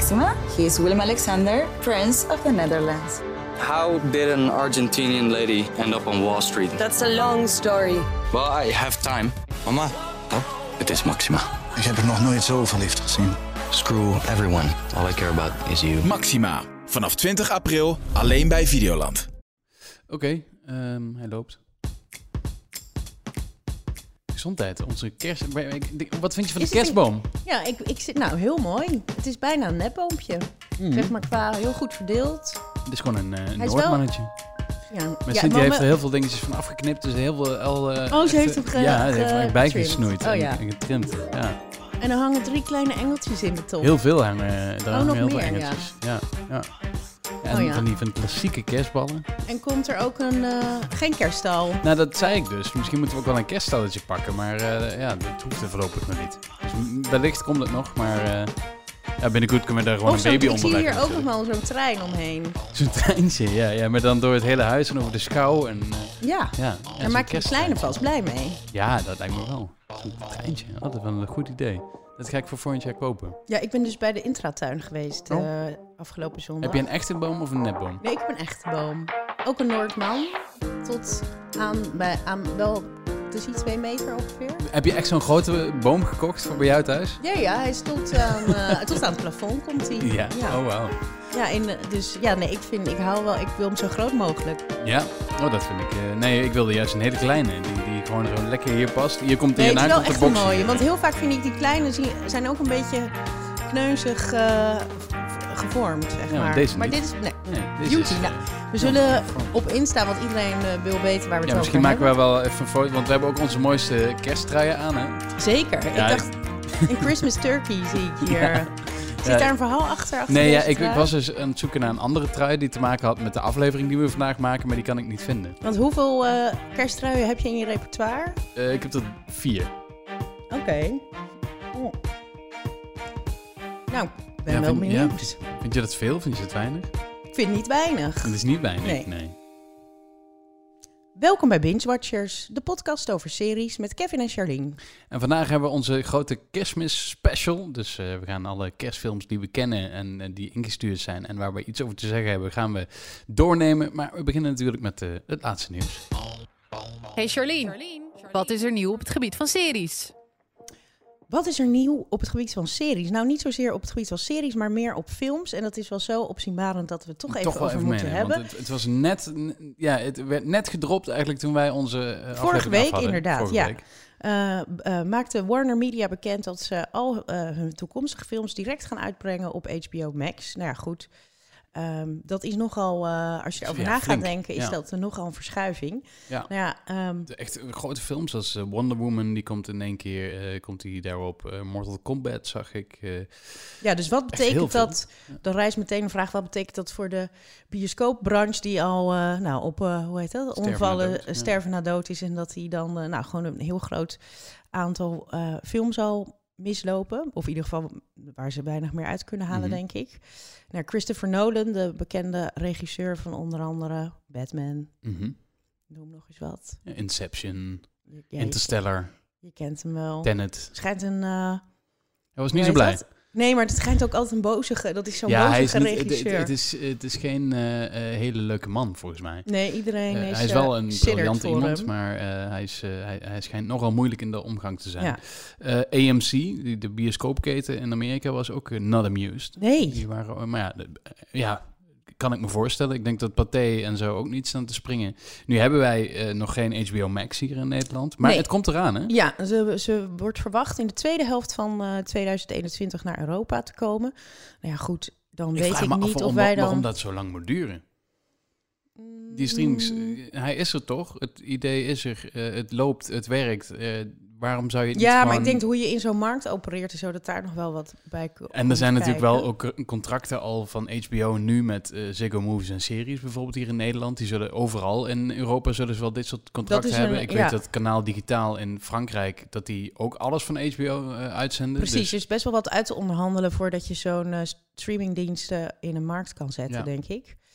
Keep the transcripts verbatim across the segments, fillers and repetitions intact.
Maxima. He is Willem-Alexander, Prince of the Netherlands. How did an Argentinian lady end up on Wall Street? That's a long story. Well, I have time. Mama, Oh, het is Maxima. ik heb er nog nooit zo verliefd gezien. Screw everyone. All I care about is you. Maxima. Vanaf twintig april alleen bij Videoland. Oké, okay, um, hij loopt. Gezondheid, onze kerst... Wat vind je van de kerstboom? Ja, ik, ik zit nou heel mooi. Het is bijna een nepboompje. Mm. Zeg maar qua heel goed verdeeld. Het is gewoon een, uh, een Noordmannetje. Ja, maar ja, Cynthia heeft er heel veel dingetjes van afgeknipt. Dus heel veel... Al, uh, oh, ze heeft hem ge- Ja, ze ge- heeft bijgesnoeid oh, en, ja. en getrimd. Ja. En er hangen drie kleine engeltjes in de top. Heel veel hangen. Er oh, hangen nog heel meer, veel engeltjes. Ja. Ja, ja. En oh, ja. van die van klassieke kerstballen. En komt er ook een... Uh, geen kerststal? Nou, dat zei ik dus. Misschien moeten we ook wel een kerststalletje pakken. Maar uh, ja, dat hoeft er voorlopig nog niet. Dus wellicht komt het nog, maar... Uh, ja, binnenkort kunnen we daar gewoon of een baby zo, onder ik zie leggen. hier ook nog wel zo'n trein omheen. Zo'n treintje, ja, ja. Maar dan door het hele huis en over de schouw. En, uh, ja, ja daar maak je de kleine vast blij mee. Ja, dat lijkt me wel. Zo'n treintje, altijd wel een goed idee. Dat ga ik voor volgend jaar kopen. Ja, ik ben dus bij de intratuin geweest oh. uh, afgelopen zondag. Heb je een echte boom of een nepboom? Nee, ik heb een echte boom. Ook een Noordman. Tot aan, bij, aan wel tussen twee meter ongeveer. Heb je echt zo'n grote boom gekocht voor bij jou thuis? Ja, ja, hij stond aan, uh, tot aan het plafond komt hij. Ja, ja. Oh wauw. Ja, in, dus ja, nee, ik vind, ik hou wel, ik wil hem zo groot mogelijk. Ja, oh, dat vind ik. Uh, nee, ik wilde juist een hele kleine, die, die gewoon zo lekker hier past. Hier komt nee, hierna het is wel komt echt de een box. mooie, want heel vaak vind ik die kleine zijn ook een beetje kneuzig uh, gevormd, zeg ja, maar. Deze maar niet. dit is, nee, nee deze beauty. is, nou, we zullen op Insta, want iedereen uh, wil weten waar we het ja, over misschien hebben. maken we wel even een foto, want we hebben ook onze mooiste kersttruien aan, hè? Zeker. Ja, ik dacht, een Christmas turkey zie ik hier. Ja. Zit ja, daar een verhaal achter? achter nee, ja, ik, ik was dus aan het zoeken naar een andere trui die te maken had met de aflevering die we vandaag maken, maar die kan ik niet vinden. Want hoeveel uh, kersttruien heb je in je repertoire? Uh, ik heb er vier. Oké. Okay. Oh. Nou, ik ben ja, wel vind, benieuwd. Ja, vind je dat veel? Vind je het weinig? Ik vind niet weinig. Het is niet weinig, nee. nee. Welkom bij Binge Watchers, de podcast over series met Kevin en Charlene. En vandaag hebben we onze grote kerstmis special. Dus uh, we gaan alle kerstfilms die we kennen en uh, die ingestuurd zijn en waar we iets over te zeggen hebben, gaan we doornemen. Maar we beginnen natuurlijk met uh, het laatste nieuws. Hey Charlene, Charlene, wat is er nieuw op het gebied van series? Wat is er nieuw op het gebied van series? Nou, niet zozeer op het gebied van series, maar meer op films. En dat is wel zo opzienbarend dat we het toch even toch over even moeten mee, hebben. Want het, het was net, ja, het werd net gedropt eigenlijk toen wij onze uh, Vorige week hadden. inderdaad, Vorige ja. Week. Uh, uh, maakte Warner Media bekend dat ze al uh, hun toekomstige films direct gaan uitbrengen op H B O Max. Nou ja, goed. Um, dat is nogal, uh, als je erover ja, na gaat denken, is ja. dat uh, nogal een verschuiving. Ja. Nou ja, um, de echt grote films als uh, Wonder Woman, die komt in één keer, uh, komt die daarop. Uh, Mortal Kombat zag ik. Uh, ja, dus wat betekent dat? Ja. Dan rijst meteen een vraag, wat betekent dat voor de bioscoopbranche die al uh, nou, op, uh, hoe heet dat, sterven omvallen, na dood, ja. sterven na dood is en dat hij dan uh, nou, gewoon een heel groot aantal uh, films al mislopen. Of in ieder geval waar ze weinig meer uit kunnen halen, mm-hmm. denk ik. Nou, Christopher Nolan, de bekende regisseur van onder andere Batman. Mm-hmm. Noem nog eens wat. Ja, Inception, ja, Interstellar. Je, je kent hem wel. Tenet. Schijnt een... Uh, Hij was niet zo blij. Dat? Nee, maar het schijnt ook altijd een bozige. Dat is zo'n ja, bozige hij is niet, regisseur. Het, het, is, het is geen uh, uh, hele leuke man, volgens mij. Nee, iedereen uh, is Hij is wel een uh, briljant iemand, hem. maar uh, hij, is, uh, hij, hij schijnt nogal moeilijk in de omgang te zijn. Ja. Uh, A M C, die, de bioscoopketen in Amerika, was ook uh, not amused. Nee. Die waren, maar ja, de, ja, kan ik me voorstellen. Ik denk dat Pathé en zo ook niet staan te springen. Nu hebben wij uh, nog geen H B O Max hier in Nederland, maar nee. Het komt eraan, hè? Ja, ze, ze wordt verwacht in de tweede helft van uh, tweeduizend eenentwintig naar Europa te komen. Nou ja, goed, dan ik weet ik niet of om, wij dan... waarom dat zo lang moet duren. Die streamings, uh, hij is er toch? Het idee is er, uh, het loopt, het werkt. Uh, waarom zou je het ja, niet maar gewoon... ik denk hoe je in zo'n markt opereert en zo, dat daar nog wel wat bij komt. En er zijn natuurlijk kijken. wel ook contracten al van H B O nu met uh, Ziggo Movies en series, bijvoorbeeld hier in Nederland. Die zullen overal in Europa zullen ze wel dit soort contracten hebben. Een, ik ja. weet dat Kanaal Digitaal in Frankrijk, dat die ook alles van H B O uh, uitzenden. Precies, dus... er is best wel wat uit te onderhandelen voordat je zo'n uh, streamingdiensten in een markt kan zetten, ja. denk ik.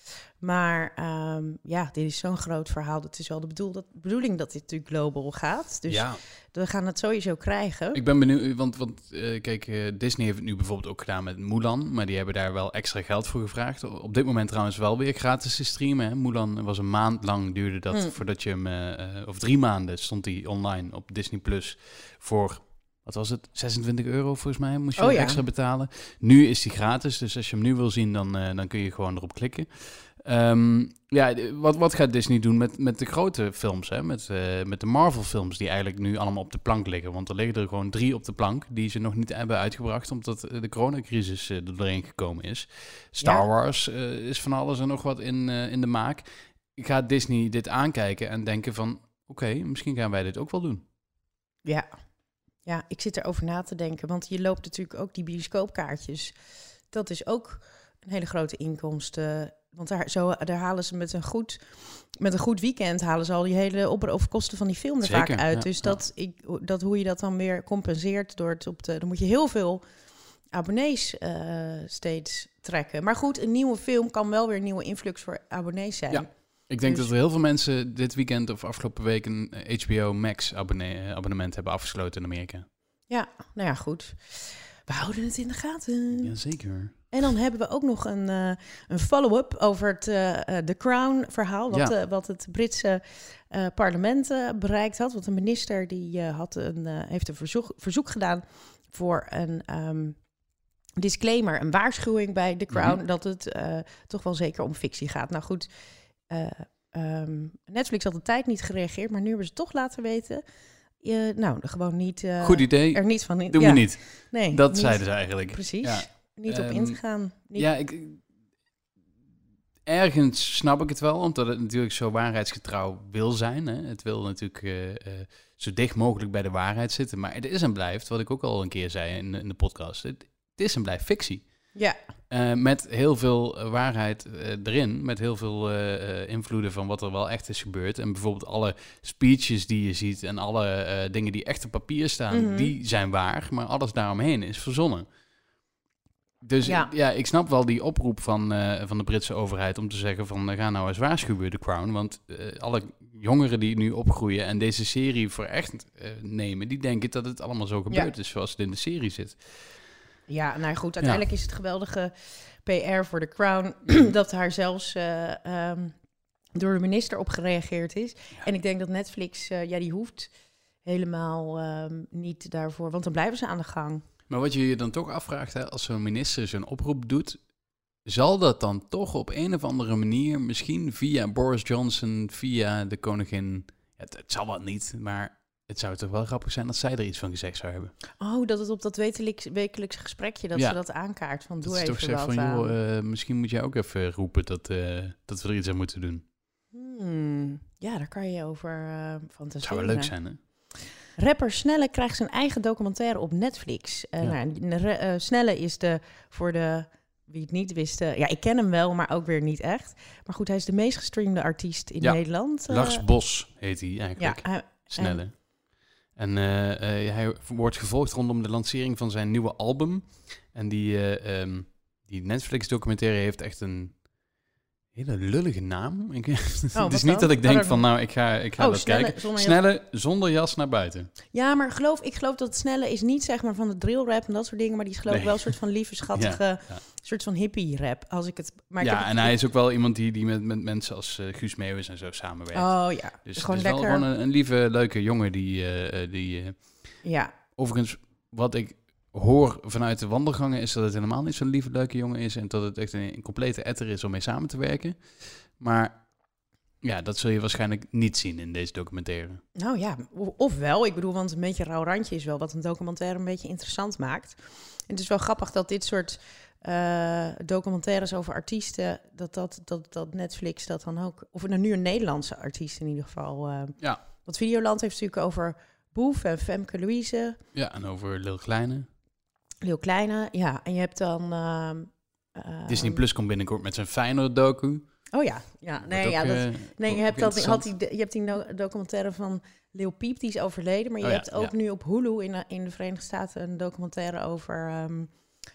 Maar um, ja, dit is zo'n groot verhaal. Het is wel de bedoel, dat, bedoeling dat dit natuurlijk global gaat. Dus ja. we gaan het sowieso krijgen. Ik ben benieuwd, want, want uh, kijk, uh, Disney heeft het nu bijvoorbeeld ook gedaan met Mulan. Maar die hebben daar wel extra geld voor gevraagd. Op dit moment trouwens wel weer gratis te streamen. Hè. Mulan was een maand lang, duurde dat hmm. voordat je hem... Uh, of drie maanden stond hij online op Disney Plus voor... Wat was het? zesentwintig euro volgens mij moest je oh, ja. extra betalen. Nu is die gratis, dus als je hem nu wil zien, dan, uh, dan kun je gewoon erop klikken. Um, ja, wat, wat gaat Disney doen met, met de grote films? Hè? Met, uh, met de Marvel-films die eigenlijk nu allemaal op de plank liggen. Want er liggen er gewoon drie op de plank die ze nog niet hebben uitgebracht, omdat de coronacrisis uh, er doorheen gekomen is. Star ja. Wars uh, is van alles en nog wat in, uh, in de maak. Gaat Disney dit aankijken en denken van, oké, okay, misschien gaan wij dit ook wel doen? Ja. Ja, ik zit erover na te denken, want je loopt natuurlijk ook die bioscoopkaartjes. Dat is ook een hele grote inkomsten. Want daar, zo, daar halen ze met een goed, met een goed weekend halen ze al die hele op- of kosten van die film er Zeker, vaak uit. Ja, dus ja. dat, ik, dat hoe je dat dan weer compenseert door het op de, dan moet je heel veel abonnees uh, steeds trekken. Maar goed, een nieuwe film kan wel weer een nieuwe influx voor abonnees zijn. Ja. Ik denk dus... dat er heel veel mensen dit weekend of afgelopen week een H B O Max abonne- abonnement hebben afgesloten in Amerika. Ja, nou ja, goed. We houden het in de gaten. Jazeker. En dan hebben we ook nog een, uh, een follow-up over het uh, The Crown-verhaal, wat, ja. uh, wat het Britse uh, parlement uh, bereikt had. Want de minister die uh, had een, uh, heeft een verzoek, verzoek gedaan voor een um, disclaimer, een waarschuwing bij The Crown, mm-hmm. dat het uh, toch wel zeker om fictie gaat. Nou goed, uh, um, Netflix had de tijd niet gereageerd, maar nu hebben ze toch laten weten... Uh, nou, gewoon niet... Uh, Goed idee. Er niet van in, Doe ja. me niet. Nee, dat niet, zeiden ze eigenlijk. Precies. Ja. Niet um, op in te gaan. Niet... Ja, ik... Ergens snap ik het wel, omdat het natuurlijk zo waarheidsgetrouw wil zijn. Hè. Het wil natuurlijk uh, uh, zo dicht mogelijk bij de waarheid zitten. Maar het is en blijft, wat ik ook al een keer zei in, in de podcast, het, het is en blijft fictie. Ja. Uh, met heel veel waarheid uh, erin, met heel veel uh, uh, invloeden van wat er wel echt is gebeurd. En bijvoorbeeld alle speeches die je ziet en alle uh, dingen die echt op papier staan, mm-hmm. die zijn waar, maar alles daaromheen is verzonnen. Dus ja. ja, ik snap wel die oproep van, uh, van de Britse overheid om te zeggen van uh, ga nou eens waarschuwen, The Crown. Want uh, alle jongeren die nu opgroeien en deze serie voor echt uh, nemen, die denken dat het allemaal zo gebeurd ja. is zoals het in de serie zit. Ja, nou goed, uiteindelijk ja. is het geweldige P R voor The Crown dat haar zelfs uh, um, door de minister op gereageerd is. Ja. En ik denk dat Netflix, uh, ja, die hoeft helemaal um, niet daarvoor, want dan blijven ze aan de gang. Maar wat je je dan toch afvraagt, hè, als zo'n minister zijn oproep doet, zal dat dan toch op een of andere manier, misschien via Boris Johnson, via de koningin, het, het zal wat niet, maar het zou toch wel grappig zijn dat zij er iets van gezegd zou hebben. Oh, dat het op dat wekelijks, wekelijks gesprekje, dat ja. ze dat aankaart, van doe dat even toch zegt wat van, aan. joh, uh, misschien moet jij ook even roepen dat, uh, dat we er iets aan moeten doen. Hmm, ja, daar kan je over uh, fantaseren. Het zou wel leuk zijn, hè? Rapper Snelle krijgt zijn eigen documentaire op Netflix. Uh, ja. nou, uh, Snelle is de, voor de, wie het niet wist, uh, ja, ik ken hem wel, maar ook weer niet echt. Maar goed, hij is de meest gestreamde artiest in ja. Nederland. Uh, Lars Bos heet hij eigenlijk. Ja, hij, Snelle. En, en uh, uh, hij wordt gevolgd rondom de lancering van zijn nieuwe album. En die, uh, um, die Netflix-documentaire heeft echt een hele lullige naam. Ik, oh, het is niet dan? dat ik denk oh, van, nou, ik ga, ik ga oh, dat snelle, kijken. Zonder snelle, jas. zonder jas naar buiten. Ja, maar geloof, ik geloof dat het Snelle is niet zeg maar van de drill rap en dat soort dingen, maar die is geloof ik nee. wel een soort van lieve, schattige, ja, ja. soort van hippie rap. Als ik het, maar ik ja, heb en het, hij is ook wel iemand die, die met, met mensen als uh, Guus Meeuwis en zo samenwerkt. Oh ja, dus gewoon het is lekker. wel gewoon een, een lieve, leuke jongen die... Uh, die uh, ja. Overigens, wat ik hoor vanuit de wandelgangen is dat het helemaal niet zo'n lieve, leuke jongen is en dat het echt een, een complete etter is om mee samen te werken. Maar ja, dat zul je waarschijnlijk niet zien in deze documentaire. Nou ja, of wel. Ik bedoel, want een beetje rauw randje is wel wat een documentaire een beetje interessant maakt. En het is wel grappig dat dit soort uh, documentaires over artiesten, dat, dat, dat, dat Netflix dat dan ook, of nou nu een Nederlandse artiest in ieder geval. Uh, ja. Want Videoland heeft natuurlijk over Boef en Femke Louise. Ja, en over Lil Kleine. Lil Kleine, ja. En je hebt dan... Uh, uh, Disney Plus komt binnenkort met zijn Feyenoord docu. Oh ja, ja. Nee, ja, dat, uh, nee je, hebt dat, had die, je hebt die documentaire van Lil Peep, die is overleden. Maar je oh, hebt ja, ook ja. nu op Hulu in, in de Verenigde Staten een documentaire over um,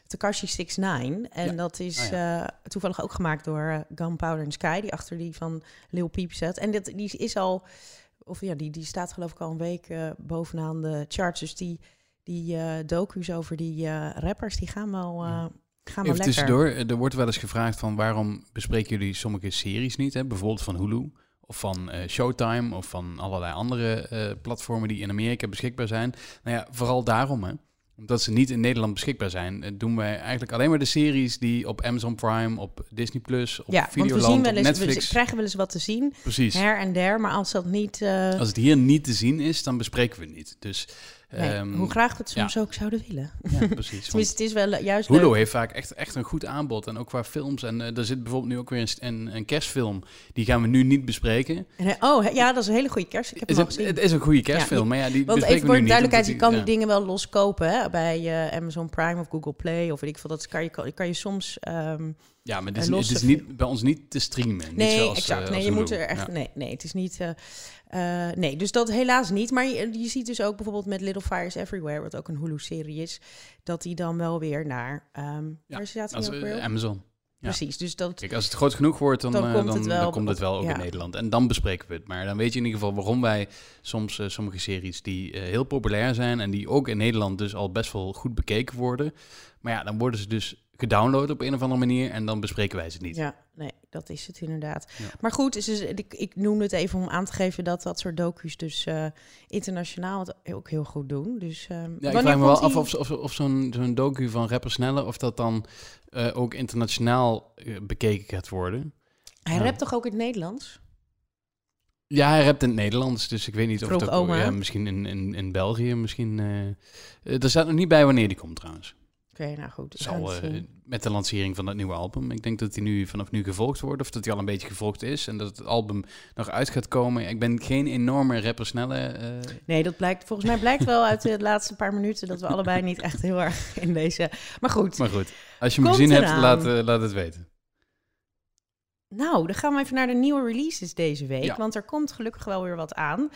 Tekashi zes nine. En ja. dat is oh ja. uh, toevallig ook gemaakt door uh, Gunpowder and Sky, die achter die van Lil Peep zat. En dit, die is al, of ja, die, die staat geloof ik al een week uh, bovenaan de charts. Dus die, die uh, docu's over die uh, rappers, die gaan wel... Uh, Gaan Even tussendoor, er wordt wel eens gevraagd van waarom bespreken jullie sommige series niet, hè? Bijvoorbeeld van Hulu of van uh, Showtime of van allerlei andere uh, platformen die in Amerika beschikbaar zijn. Nou ja, vooral daarom, hè. Omdat ze niet in Nederland beschikbaar zijn, doen wij eigenlijk alleen maar de series die op Amazon Prime, op Disney Plus, op ja, Videoland, want we zien wel eens, op Netflix. We krijgen wel eens wat te zien, Precies. her en der, maar als dat niet... Uh... Als het hier niet te zien is, dan bespreken we het niet. Dus... Nee, um, hoe graag we het soms ja. ook zouden willen. Ja, precies. Tenminste, het is wel juist Hulu leuk. heeft vaak echt, echt een goed aanbod. En ook qua films. En uh, er zit bijvoorbeeld nu ook weer een, een, een kerstfilm. Die gaan we nu niet bespreken. En, oh, ja, dat is een hele goede kerst. Ik heb is hem het, al gezien. Het is een goede kerstfilm, ja, maar ja, die want bespreken even voor we nu de niet. duidelijkheid, je kan ja. die dingen wel loskopen hè, bij uh, Amazon Prime of Google Play of weet ik veel. Dat kan je, kan je soms... Um, ja, maar het is, het is niet, bij ons niet te streamen. Nee, niet zoals, exact. Uh, nee, je Hulu. moet er echt... Ja. Nee, nee, het is niet... Uh, Uh, nee, dus dat helaas niet. Maar je, je ziet dus ook bijvoorbeeld met Little Fires Everywhere, wat ook een Hulu-serie is, dat die dan wel weer naar... Um, ja, waar staat als, die ook weer? Amazon. Ja. Precies, dus dat... Kijk, als het groot genoeg wordt, dan, dan, uh, komt, dan, het wel dan komt het wel ook ja. in Nederland. En dan bespreken we het. Maar dan weet je in ieder geval waarom wij soms uh, sommige series die uh, heel populair zijn en die ook in Nederland dus al best wel goed bekeken worden. Maar ja, dan worden ze dus gedownload op een of andere manier en dan bespreken wij ze niet. Ja, nee, dat is het inderdaad. Ja. Maar goed, dus, ik, ik noemde het even om aan te geven dat dat soort docu's dus uh, internationaal het ook heel goed doen. Dus, um, ja, ik vraag me wel af of, of, of zo'n, zo'n docu van Rapper Snelle, of dat dan uh, ook internationaal uh, bekeken gaat worden. Hij ja. rapt toch ook in het Nederlands? Ja, hij rapt in het Nederlands, dus ik weet niet Vroeg of het ook... Ja, misschien in, in, in België, misschien... Uh, uh, er staat nog niet bij wanneer die komt trouwens. Oké, okay, nou goed. Zal, uh, met de lancering van dat nieuwe album. Ik denk dat hij nu vanaf nu gevolgd wordt, of dat hij al een beetje gevolgd is en dat het album nog uit gaat komen. Ik ben geen enorme rapper snelle. Uh... Nee, dat blijkt volgens mij blijkt wel uit de laatste paar minuten dat we allebei niet echt heel erg in deze. Maar goed. Maar goed, als je hem gezien hebt, laat, uh, laat het weten. Nou, dan gaan we even naar de nieuwe releases deze week. Ja. Want er komt gelukkig wel weer wat aan.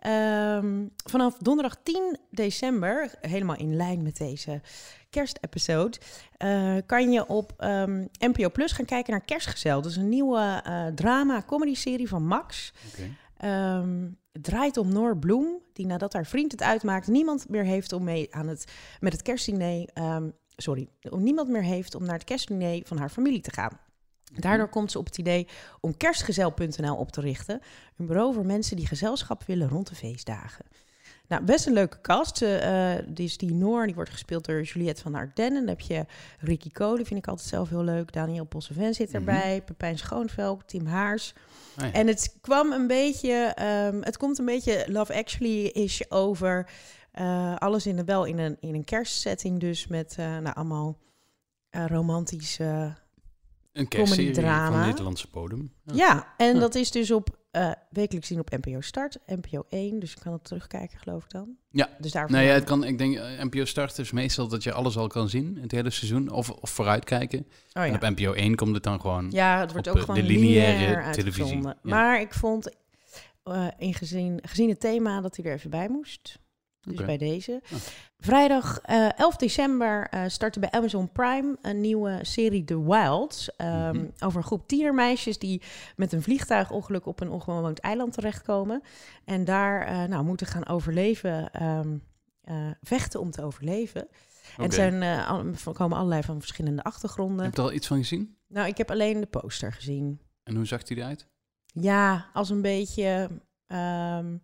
Um, vanaf donderdag tien december, helemaal in lijn met deze kerstepisode, uh, kan je op um, N P O Plus gaan kijken naar Kerstgezel. Dat is een nieuwe uh, drama-comedy-serie van Max. Okay. Um, het draait om Noor Bloem, die nadat haar vriend het uitmaakt, niemand meer heeft om mee aan het, met het kerstdiner... Um, sorry, om niemand meer heeft om naar het kerstdiner van haar familie te gaan. Daardoor komt ze op het idee om kerstgezel punt n l op te richten. Een bureau voor mensen die gezelschap willen rond de feestdagen. Nou, best een leuke cast. Uh, dus die Noor, die wordt gespeeld door Juliette van Ardennen. Dan heb je Ricky Cole, die vind ik altijd zelf heel leuk. Daniel Posseven zit erbij. Mm-hmm. Pepijn Schoonveld, Tim Haars. Oh ja. En het kwam een beetje... Um, het komt een beetje Love Actually-ish over. Uh, alles in de, wel in een, in een kerstsetting dus. Met uh, nou, allemaal uh, romantische... Een kerstserie van Nederlandse bodem. Ja, ja en ja. dat is dus op uh, wekelijks zien op N P O Start, N P O één. Dus je kan het terugkijken, geloof ik dan. Ja, dus daarvoor nou ja, het kan, ik denk N P O Start is meestal dat je alles al kan zien, het hele seizoen, of, of vooruitkijken. Oh, ja. En op N P O één komt het dan gewoon. Ja, het wordt op, ook gewoon de lineaire televisie. Ja. Maar ik vond, uh, in gezien, gezien het thema, dat hij er even bij moest. Dus okay. bij deze. Oh. Vrijdag uh, elf december uh, startte bij Amazon Prime een nieuwe serie The Wilds. Um, mm-hmm. Over een groep tienermeisjes die met een vliegtuigongeluk op een onbewoond eiland terechtkomen. En daar uh, nou, moeten gaan overleven, um, uh, vechten om te overleven. Okay. En het zijn, uh, al, komen allerlei van verschillende achtergronden. Heb je er al iets van gezien? Nou, ik heb alleen de poster gezien. En hoe zag die eruit? Ja, als een beetje... Um,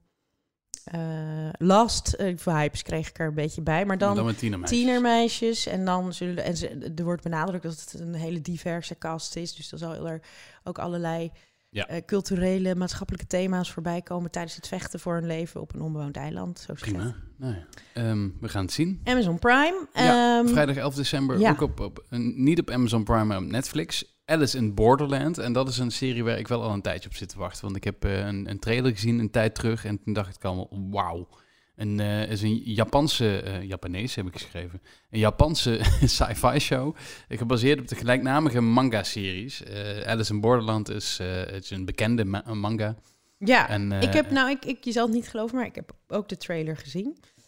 Uh, Last uh, vibes kreeg ik er een beetje bij, maar dan, dan met tienermeisjes. tienermeisjes en dan zullen en ze, er wordt benadrukt dat het een hele diverse cast is, dus dan zal er ook allerlei ja. uh, culturele, maatschappelijke thema's voorbij komen tijdens het vechten voor een leven op een onbewoond eiland. Zo prima. Nou ja. um, we gaan het zien. Amazon Prime. Ja, um, vrijdag elf december ja. ook op, op niet op Amazon Prime, maar op Netflix. Alice in Borderland. En dat is een serie waar ik wel al een tijdje op zit te wachten. Want ik heb uh, een, een trailer gezien een tijd terug. En toen dacht ik allemaal, wauw. Een uh, is een Japanse, uh, Japanees heb ik geschreven. Een Japanse sci-fi show. Gebaseerd op de gelijknamige manga-series. Uh, Alice in Borderland is, uh, is een bekende ma- manga. Ja, en, uh, ik heb nou, ik, ik, je zal het niet geloven, maar ik heb ook de trailer gezien.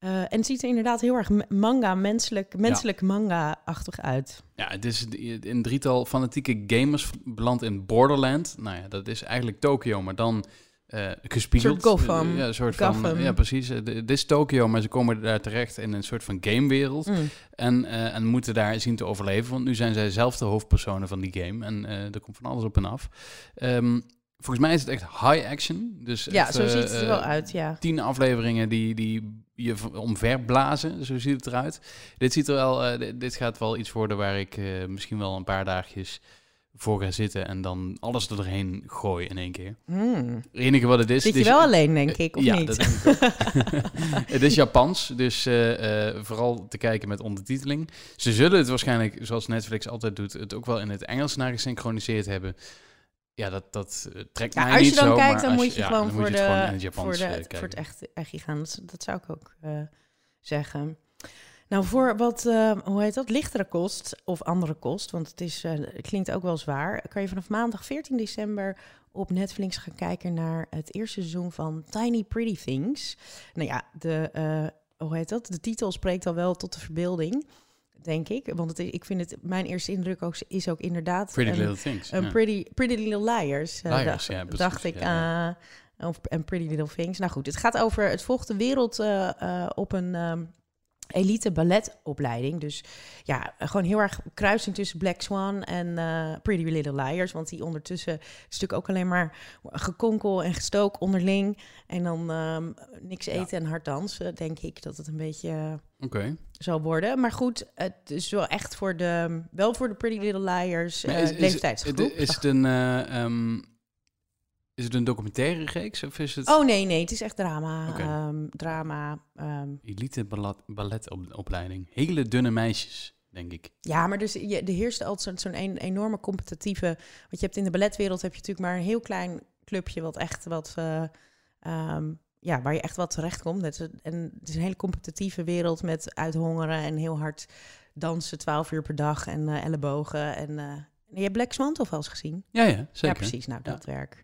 Uh, en het ziet er inderdaad heel erg manga, menselijk, menselijk ja. manga-achtig uit. Ja, het is een drietal fanatieke gamers beland in Borderland. Nou ja, dat is eigenlijk Tokio, maar dan uh, gespiegeld. Een soort Gotham. Ja, een soort Gotham. van, ja, precies. Dit is Tokio, maar ze komen daar terecht in een soort van gamewereld. Mm. En, uh, en moeten daar zien te overleven, want nu zijn zij zelf de hoofdpersonen van die game. En uh, er komt van alles op en af. Um, Volgens mij is het echt high action. Dus ja, echt, zo ziet het uh, er wel uit, ja. Tien afleveringen die, die je omverblazen, zo ziet het eruit. Dit ziet er wel, uh, dit, dit gaat wel iets worden waar ik uh, misschien wel een paar dagjes voor ga zitten en dan alles er doorheen gooi in één keer. Mm. Het enige wat het is... Zit je is, wel alleen, denk ik, of ja, niet? Dat denk ik ook. Het is Japans, dus uh, uh, vooral te kijken met ondertiteling. Ze zullen het waarschijnlijk, zoals Netflix altijd doet, het ook wel in het Engels naar gesynchroniseerd hebben. Ja, dat, dat uh, trekt ja, mij niet zo. Als je dan zo, kijkt, dan moet je ja, gewoon voor, je de, gewoon in het Japans, voor, de, uh, kijken. voor het echt, echt gaan. Dat, dat zou ik ook uh, zeggen. Nou, voor wat, uh, hoe heet dat, lichtere kost of andere kost, want het, is, uh, het klinkt ook wel zwaar, kan je vanaf maandag veertien december op Netflix gaan kijken naar het eerste seizoen van Tiny Pretty Things. Nou ja, de, uh, hoe heet dat? De titel spreekt al wel tot de verbeelding, denk ik. Want het is, ik vind het, mijn eerste indruk ook, is ook inderdaad... Pretty een, Little Things. Een ja. pretty, pretty Little Liars. Uh, Liars, dacht, ja, precies, dacht ik. ja, Uh, of, en Pretty Little Things. Nou goed, het gaat over... Het volgt de wereld uh, uh, op een... Um, elite balletopleiding. Dus ja, gewoon heel erg kruising tussen Black Swan en uh, Pretty Little Liars. Want die ondertussen is natuurlijk ook alleen maar gekonkel en gestook onderling. En dan um, niks eten ja. en hard dansen, denk ik dat het een beetje uh, okay. zal worden. Maar goed, het is wel echt voor de, wel voor de Pretty Little Liars uh, is, is, leeftijdsgroep. Is, is het een... Uh, um... Is het een documentaire reeks of is het... Oh nee, nee, het is echt drama. Okay. Um, drama. Um... Elite ballet, balletopleiding. Hele dunne meisjes, denk ik. Ja, maar dus je, er heerst altijd zo'n zo'n enorme competitieve... Want je hebt in de balletwereld heb je natuurlijk maar een heel klein clubje... wat echt wat... Uh, um, ja, waar je echt wat terecht komt. En het is een hele competitieve wereld met uithongeren... en heel hard dansen, twaalf uur per dag en uh, ellebogen. En, uh, je hebt Black Swan toch wel eens gezien? Ja, ja, zeker. Ja, precies. Nou, dat ja. werk.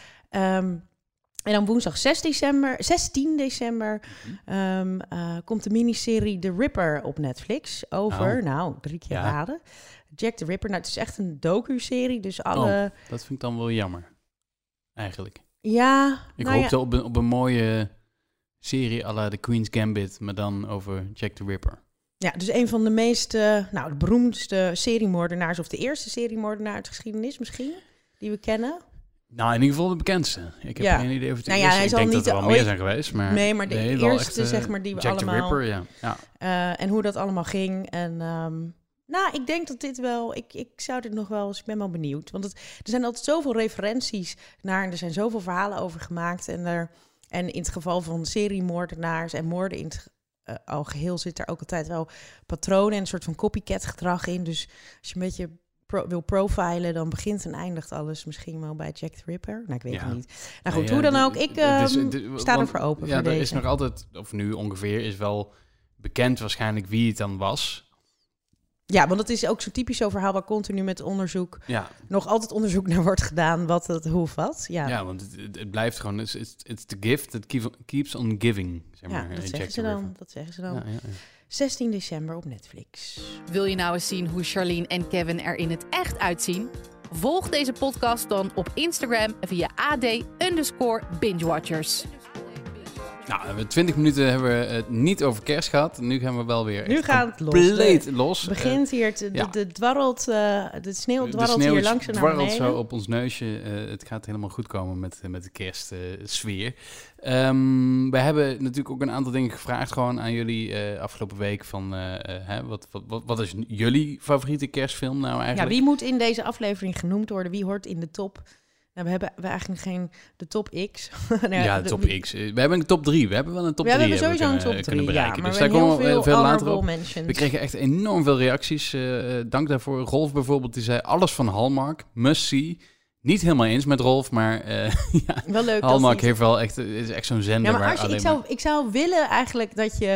Um, en dan woensdag zes december, zestien december um, uh, komt de miniserie The Ripper op Netflix over, oh. nou, drie keer ja. raden. Jack the Ripper, nou, het is echt een docu-serie, dus alle... Oh, dat vind ik dan wel jammer, eigenlijk. Ja. Ik nou hoopte ja. op, een, op een mooie serie à la The Queen's Gambit, maar dan over Jack the Ripper. Ja, dus een van de meest, uh, nou, de beroemdste seriemoordenaars, of de eerste seriemoordenaar uit de geschiedenis misschien, die we kennen. Nou, in ieder geval de bekendste. Ik heb ja. geen idee of het de nou eerste. Ja, hij ik denk niet dat er wel ooit... meer zijn geweest. Maar nee, maar de nee, eerste, echt, uh, zeg maar, die we Jack allemaal... Jack the Ripper, ja. ja. Uh, en hoe dat allemaal ging. En um, nou, ik denk dat dit wel... Ik, ik zou dit nog wel eens... Ik ben wel benieuwd. Want het, er zijn altijd zoveel referenties naar... En er zijn zoveel verhalen over gemaakt. En, er, en in het geval van seriemoordenaars en moorden in het uh, al geheel... zit er ook altijd wel patronen en een soort van copycat gedrag in. Dus als je een beetje... Pro, wil profilen, dan begint en eindigt alles misschien wel bij Jack the Ripper. Nou, ik weet ja. het niet. Nou goed, ja, hoe dan ook, ik uh, is, de, sta want, ervoor open. Ja, voor er deze. is nog altijd, of nu ongeveer, is wel bekend waarschijnlijk wie het dan was. Ja, want het is ook zo typisch zo'n verhaal waar continu met onderzoek... Ja. nog altijd onderzoek naar wordt gedaan, wat het, hoe of wat. Ja, ja want het, het, het blijft gewoon... It's, it's the gift that keeps on giving, zeg maar. Ja, dat zeggen ze dan. Dat zeggen ze dan. Ja, ja, ja. zestien december op Netflix. Wil je nou eens zien hoe Charlene en Kevin er in het echt uitzien? Volg deze podcast dan op Instagram via A D underscore bingewatchers. Nou, twintig minuten hebben we het niet over kerst gehad. Nu gaan we wel weer nu gaat het los. compleet los. Het begint hier, te, ja. de, de, dwarrelt, uh, de sneeuw dwarrelt de sneeuw hier langzaam naar beneden. dwarrelt zo op ons neusje. Uh, het gaat helemaal goed komen met, met de kerstsfeer. Uh, um, we hebben natuurlijk ook een aantal dingen gevraagd gewoon aan jullie uh, afgelopen week. Van, uh, uh, hè, wat, wat, wat is jullie favoriete kerstfilm nou eigenlijk? Ja, wie moet in deze aflevering genoemd worden? Wie hoort in de top? Nou, we hebben we eigenlijk geen de top X. nou, ja, de top de, X. We hebben een top drie. We hebben wel een top we drie. We hebben sowieso kunnen, een top drie, bereiken. ja, maar dus we daar komen we veel, veel later op. Mentions. We kregen echt enorm veel reacties. Uh, dank daarvoor. Rolf bijvoorbeeld, die zei alles van Hallmark. Must see. Niet helemaal eens met Rolf, maar uh, ja, wel leuk Hallmark heeft wel echt, is echt zo'n zender. Ja, maar waar als je, alleen ik, zou, maar... ik zou willen eigenlijk dat je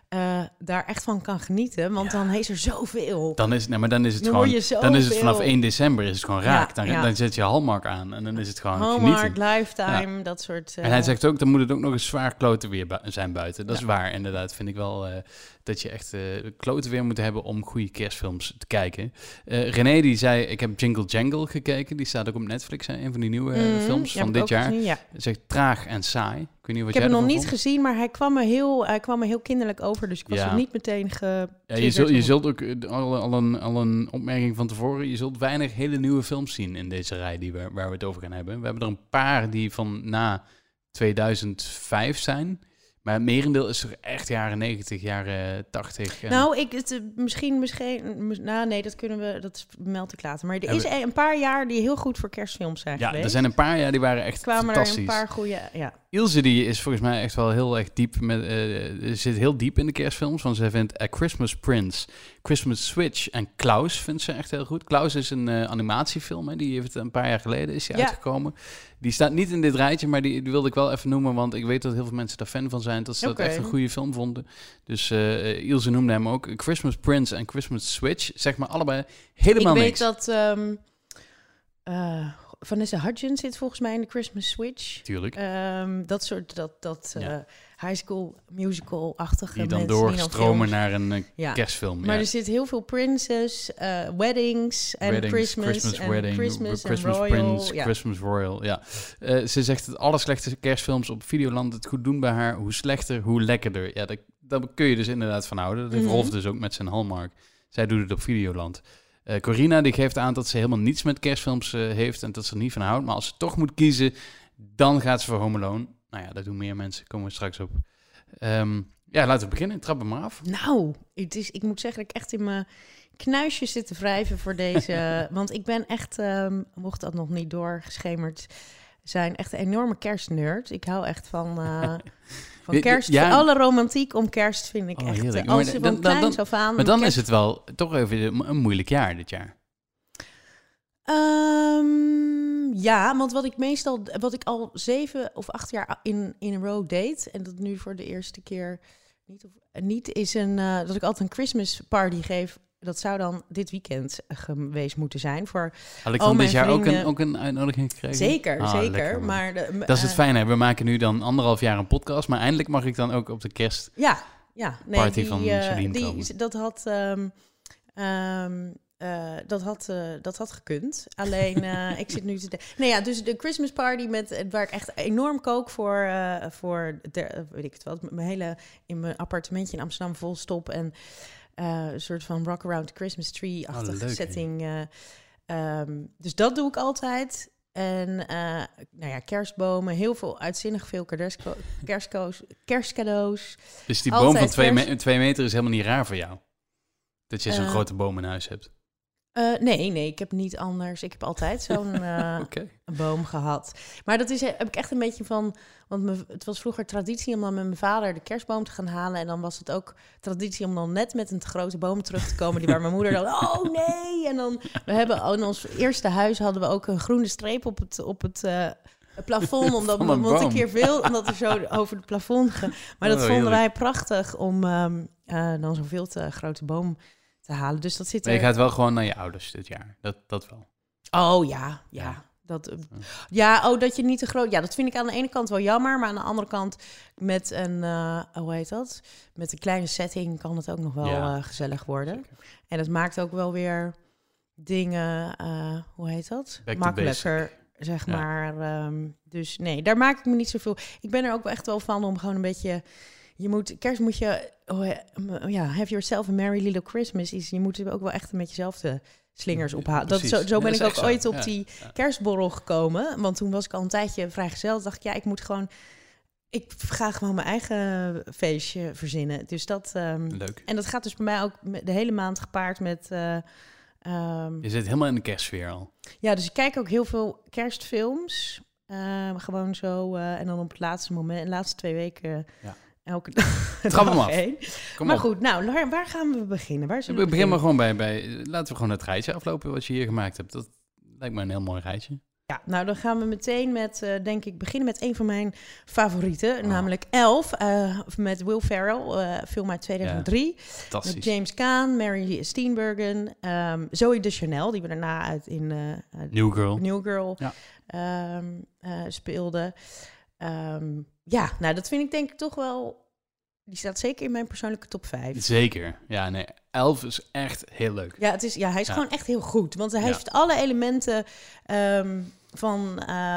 uh, daar echt van kan genieten. Want ja. dan is er zoveel. Dan is, nee, maar dan is het dan gewoon... Dan is het vanaf één december is het gewoon raak. Ja, dan, ja. dan zet je Hallmark aan en dan is het gewoon Hallmark, genieten. Lifetime, ja. dat soort... Uh... En hij zegt ook, dan moet het ook nog eens zwaar kloten weer bu- zijn buiten. Dat ja. is waar, inderdaad. Vind ik wel uh, dat je echt uh, kloten weer moet hebben om goede kerstfilms te kijken. Uh, René die zei, ik heb Jingle Jangle gekeken. Die staat ook op Netflix, hè, een van die nieuwe uh, films mm, van dit jaar. Gezien, ja. Zegt traag en saai. Ik weet niet wat ik heb hem nog niet vond. gezien, maar hij kwam me heel, hij kwam me heel kinderlijk over. Dus ik was ja. er niet meteen ge... Ja, je, zult, je zult ook al, al, een, al een opmerking van tevoren. Je zult weinig hele nieuwe films zien in deze rij die we, waar we het over gaan hebben. We hebben er een paar die van na tweeduizend vijf zijn. Maar het merendeel is er echt jaren negentig, jaren tachtig. En... Nou, ik, het, misschien, misschien... Nou, nee, dat kunnen we... Dat meld ik later. Maar er is een paar jaar die heel goed voor kerstfilms zijn ja, geweest. Er zijn een paar jaar die waren echt kwamen fantastisch. Er een paar goede... Ja. Ilse die is volgens mij echt wel heel erg diep. Met, uh, zit heel diep in de kerstfilms. Want ze vindt A Christmas Prince, Christmas Switch en Klaus vindt ze echt heel goed. Klaus is een uh, animatiefilm. Hè, die heeft een paar jaar geleden is die ja. uitgekomen. Die staat niet in dit rijtje, maar die, die wilde ik wel even noemen. Want ik weet dat heel veel mensen daar fan van zijn. Dat ze okay. dat echt een goede film vonden. Dus uh, Ilse noemde hem ook. Christmas Prince en Christmas Switch. Zeg maar allebei helemaal niks. Ik weet niks. dat... Um, uh, Vanessa Hudgens zit volgens mij in de Christmas Switch. Tuurlijk. Um, dat soort dat, dat uh, ja. high school musical-achtige die dan mensen. doorstromen die dan naar een uh, ja. kerstfilm. Maar ja. er zit heel veel princess, uh, weddings en weddings, Christmas, Christmas en wedding, Christmas, Christmas en Prince, Royal. Ja. Christmas Royal. Ja. Uh, ze zegt dat alle slechte kerstfilms op Videoland het goed doen bij haar. Hoe slechter, hoe lekkerder. Ja, daar, daar kun je dus inderdaad van houden. Dat heeft mm-hmm. Rolf dus ook met zijn Hallmark. Zij doet het op Videoland. Uh, Corina die geeft aan dat ze helemaal niets met kerstfilms uh, heeft en dat ze er niet van houdt. Maar als ze toch moet kiezen, dan gaat ze voor Home Alone. Nou ja, dat doen meer mensen. Komen we straks op. Um, ja, laten we beginnen. Trap hem maar af. Nou, het is, ik moet zeggen dat ik echt in mijn knuisjes zit te wrijven voor deze. Want ik ben echt, um, mocht dat nog niet doorgeschemerd zijn, echt een enorme kerstnerd. Ik hou echt van... Uh, Van kerst, ja. alle romantiek om kerst vind ik oh, echt... Heerlijk. Als je van kleins af aan... Maar dan kerst... is het wel toch even een moeilijk jaar dit jaar. Um, ja, want wat ik meestal... Wat ik al zeven of acht jaar in, in een row deed... en dat nu voor de eerste keer niet, of, niet is een... Uh, dat ik altijd een Christmas party geef... Dat zou dan dit weekend geweest moeten zijn voor Had ik dan dit jaar ook een, ook een uitnodiging gekregen? Zeker, ah, zeker. Lekker, maar de, dat is het fijne. We maken nu dan anderhalf jaar een podcast, maar eindelijk mag ik dan ook op de kerst ja, ja, nee, party die, van uh, Celine die, komen. Dat had, um, um, uh, dat had, uh, dat had gekund. Alleen, uh, ik zit nu te... De- nee, ja, dus de Christmas party met waar ik echt enorm kook voor, uh, voor de, weet ik het wel, mijn hele in mijn appartementje in Amsterdam vol stop en Uh, een soort van rock around the Christmas tree-achtige oh, setting. Uh, um, dus dat doe ik altijd. En uh, nou ja, kerstbomen, heel veel uitzinnig veel kerstco- kerstco's, kerstcadeaus. Dus die boom van twee, kerst... me- twee meter is helemaal niet raar voor jou? Dat je zo'n uh, grote boom in huis hebt? Uh, nee, nee, ik heb niet anders. Ik heb altijd zo'n uh, okay. boom gehad. Maar dat is, heb ik echt een beetje van... Want me, het was vroeger traditie om dan met mijn vader de kerstboom te gaan halen. En dan was het ook traditie om dan net met een te grote boom terug te komen... die waar mijn moeder dan, oh nee! En dan, we hebben in ons eerste huis hadden we ook een groene streep op het... Op het uh, plafond, omdat we een keer veel, omdat er zo over het plafond ging. Maar dat oh, vonden heerlijk. wij prachtig om um, uh, dan zo'n veel te grote boom te halen. Dus dat zit er... Maar je gaat wel gewoon naar je ouders dit jaar, dat, dat wel. Oh ja, ja. ja. Dat, uh, ja, oh, dat je niet te groot... Ja, dat vind ik aan de ene kant wel jammer, maar aan de andere kant met een... Uh, hoe heet dat? Met een kleine setting kan het ook nog wel ja. uh, gezellig worden. Zeker. En het maakt ook wel weer dingen... Uh, hoe heet dat? Back makkelijker, zeg ja. maar. Um, dus nee, daar maak ik me niet zoveel... Ik ben er ook echt wel van om gewoon een beetje... Je moet, kerst moet je, oh ja, have yourself a merry little Christmas. Is, je moet ook wel echt met jezelf de slingers ophalen. Dat, zo zo ben ja, ik ook ooit op ja, die ja. kerstborrel gekomen. Want toen was ik al een tijdje vrijgezel. Dacht ik, ja, ik moet gewoon, ik ga gewoon mijn eigen feestje verzinnen. Dus dat, um, leuk. En dat gaat dus bij mij ook de hele maand gepaard met... Uh, um, je zit helemaal in de kerstsfeer al. Ja, dus ik kijk ook heel veel kerstfilms. Uh, gewoon zo, uh, en dan op het laatste moment, de laatste twee weken... Ja. Elke dag. Trap hem af. Kom maar op. Goed, nou, waar, waar gaan we beginnen? Waar we, we beginnen maar gewoon bij, bij... Laten we gewoon het rijtje aflopen wat je hier gemaakt hebt. Dat lijkt me een heel mooi rijtje. Ja, nou dan gaan we meteen met, uh, denk ik, beginnen met een van mijn favorieten. Oh. Namelijk Elf, uh, met Will Ferrell, uh, film uit tweeduizend drie. Ja, fantastisch. Met James Caan, Mary Steenburgen, um, Zooey Deschanel, die we daarna uit in uh, New Girl, New Girl ja. um, uh, speelde. Um, ja, nou dat vind ik denk ik toch wel... Die staat zeker in mijn persoonlijke top vijf. Zeker. Ja, nee. Elf is echt heel leuk. Ja, het is, ja hij is ja. gewoon echt heel goed. Want hij ja. heeft alle elementen um, van...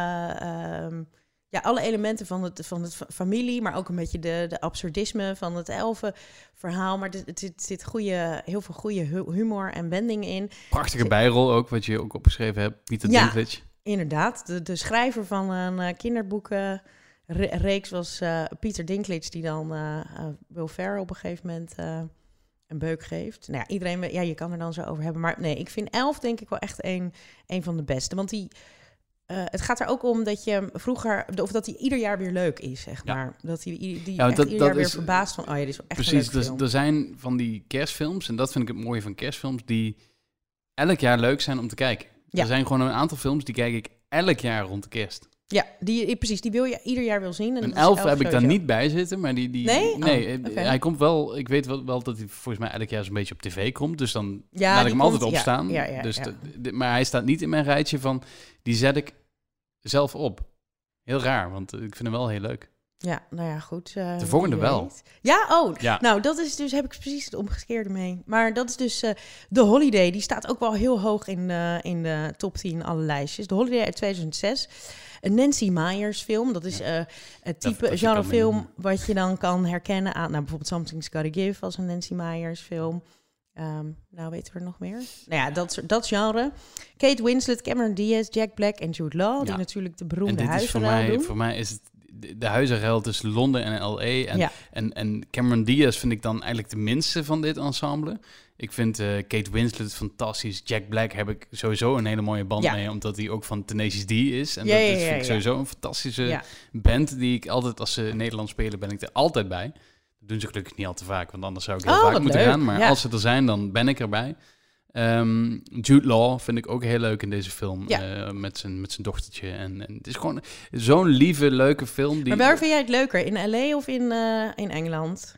Uh, um, ja, alle elementen van het, van het familie, maar ook een beetje de, de absurdisme van het elfenverhaal. Maar het, het zit goede, heel veel goede humor en wendingen in. Prachtige bijrol ook, wat je ook opgeschreven hebt. Peter ja, Dinklage. Inderdaad. De, de schrijver van een uh, kinderboeken... Re- reeks was uh, Peter Dinklage, die dan uh, uh, Will Ferrell op een gegeven moment uh, een beuk geeft. Nou ja, iedereen, ja, je kan er dan zo over hebben. Maar nee, ik vind Elf denk ik wel echt een, een van de beste. Want die, uh, het gaat er ook om dat je vroeger, of dat hij ieder jaar weer leuk is, zeg maar. Ja. Dat hij die, die ja, echt dat, ieder jaar dat weer is, verbaast van, oh ja, dit is wel echt precies, een leuke film. Er zijn van die kerstfilms, en dat vind ik het mooie van kerstfilms, die elk jaar leuk zijn om te kijken. Ja. Er zijn gewoon een aantal films die kijk ik elk jaar rond de kerst. Ja, die, precies. Die wil je ieder jaar wil zien. En een elf heb ik daar niet bij zitten, maar die... die nee? Nee, oh, okay. Hij komt wel... Ik weet wel, wel dat hij volgens mij elk jaar zo'n beetje op tv komt. Dus dan ja, laat ik hem komt, altijd opstaan. Ja, ja, ja, dus ja. de, de, maar hij staat niet in mijn rijtje van... Die zet ik zelf op. Heel raar, want ik vind hem wel heel leuk. Ja, nou ja, goed. Uh, de volgende wel. Ja, oh. Ja. Nou, dat is dus, heb ik precies het omgekeerde mee. Maar dat is dus uh, The Holiday. Die staat ook wel heel hoog in, uh, in de top tien alle lijstjes. The Holiday uit tweeduizend zes. Een Nancy Meyers film. Dat is uh, het type dat, genre film wat je dan kan herkennen aan... Nou, bijvoorbeeld Something's Gotta Give als een Nancy Meyers film. Um, nou, weten we er nog meer? Nou ja, dat, dat genre. Kate Winslet, Cameron Diaz, Jack Black en Jude Law. Ja. Die natuurlijk de beroemde huizenruil doen. Voor mij is het de, de huizenruil tussen Londen en L A. En, ja. en, en Cameron Diaz vind ik dan eigenlijk de minste van dit ensemble. Ik vind uh, Kate Winslet fantastisch. Jack Black heb ik sowieso een hele mooie band ja. mee, omdat hij ook van Tenacious D is. En ja, dat ja, is, vind ja, ik sowieso ja. een fantastische ja. band die ik altijd, als ze Nederlands spelen, ben ik er altijd bij. Dat doen ze gelukkig niet al te vaak, want anders zou ik heel oh, vaak moeten leuk. gaan. Maar ja. als ze er zijn, dan ben ik erbij. Um, Jude Law vind ik ook heel leuk in deze film. Ja. Uh, met zijn met zijn dochtertje. En, en het is gewoon zo'n lieve, leuke film. Die... Maar waar vind jij het leuker? In L A of in, uh, in Engeland?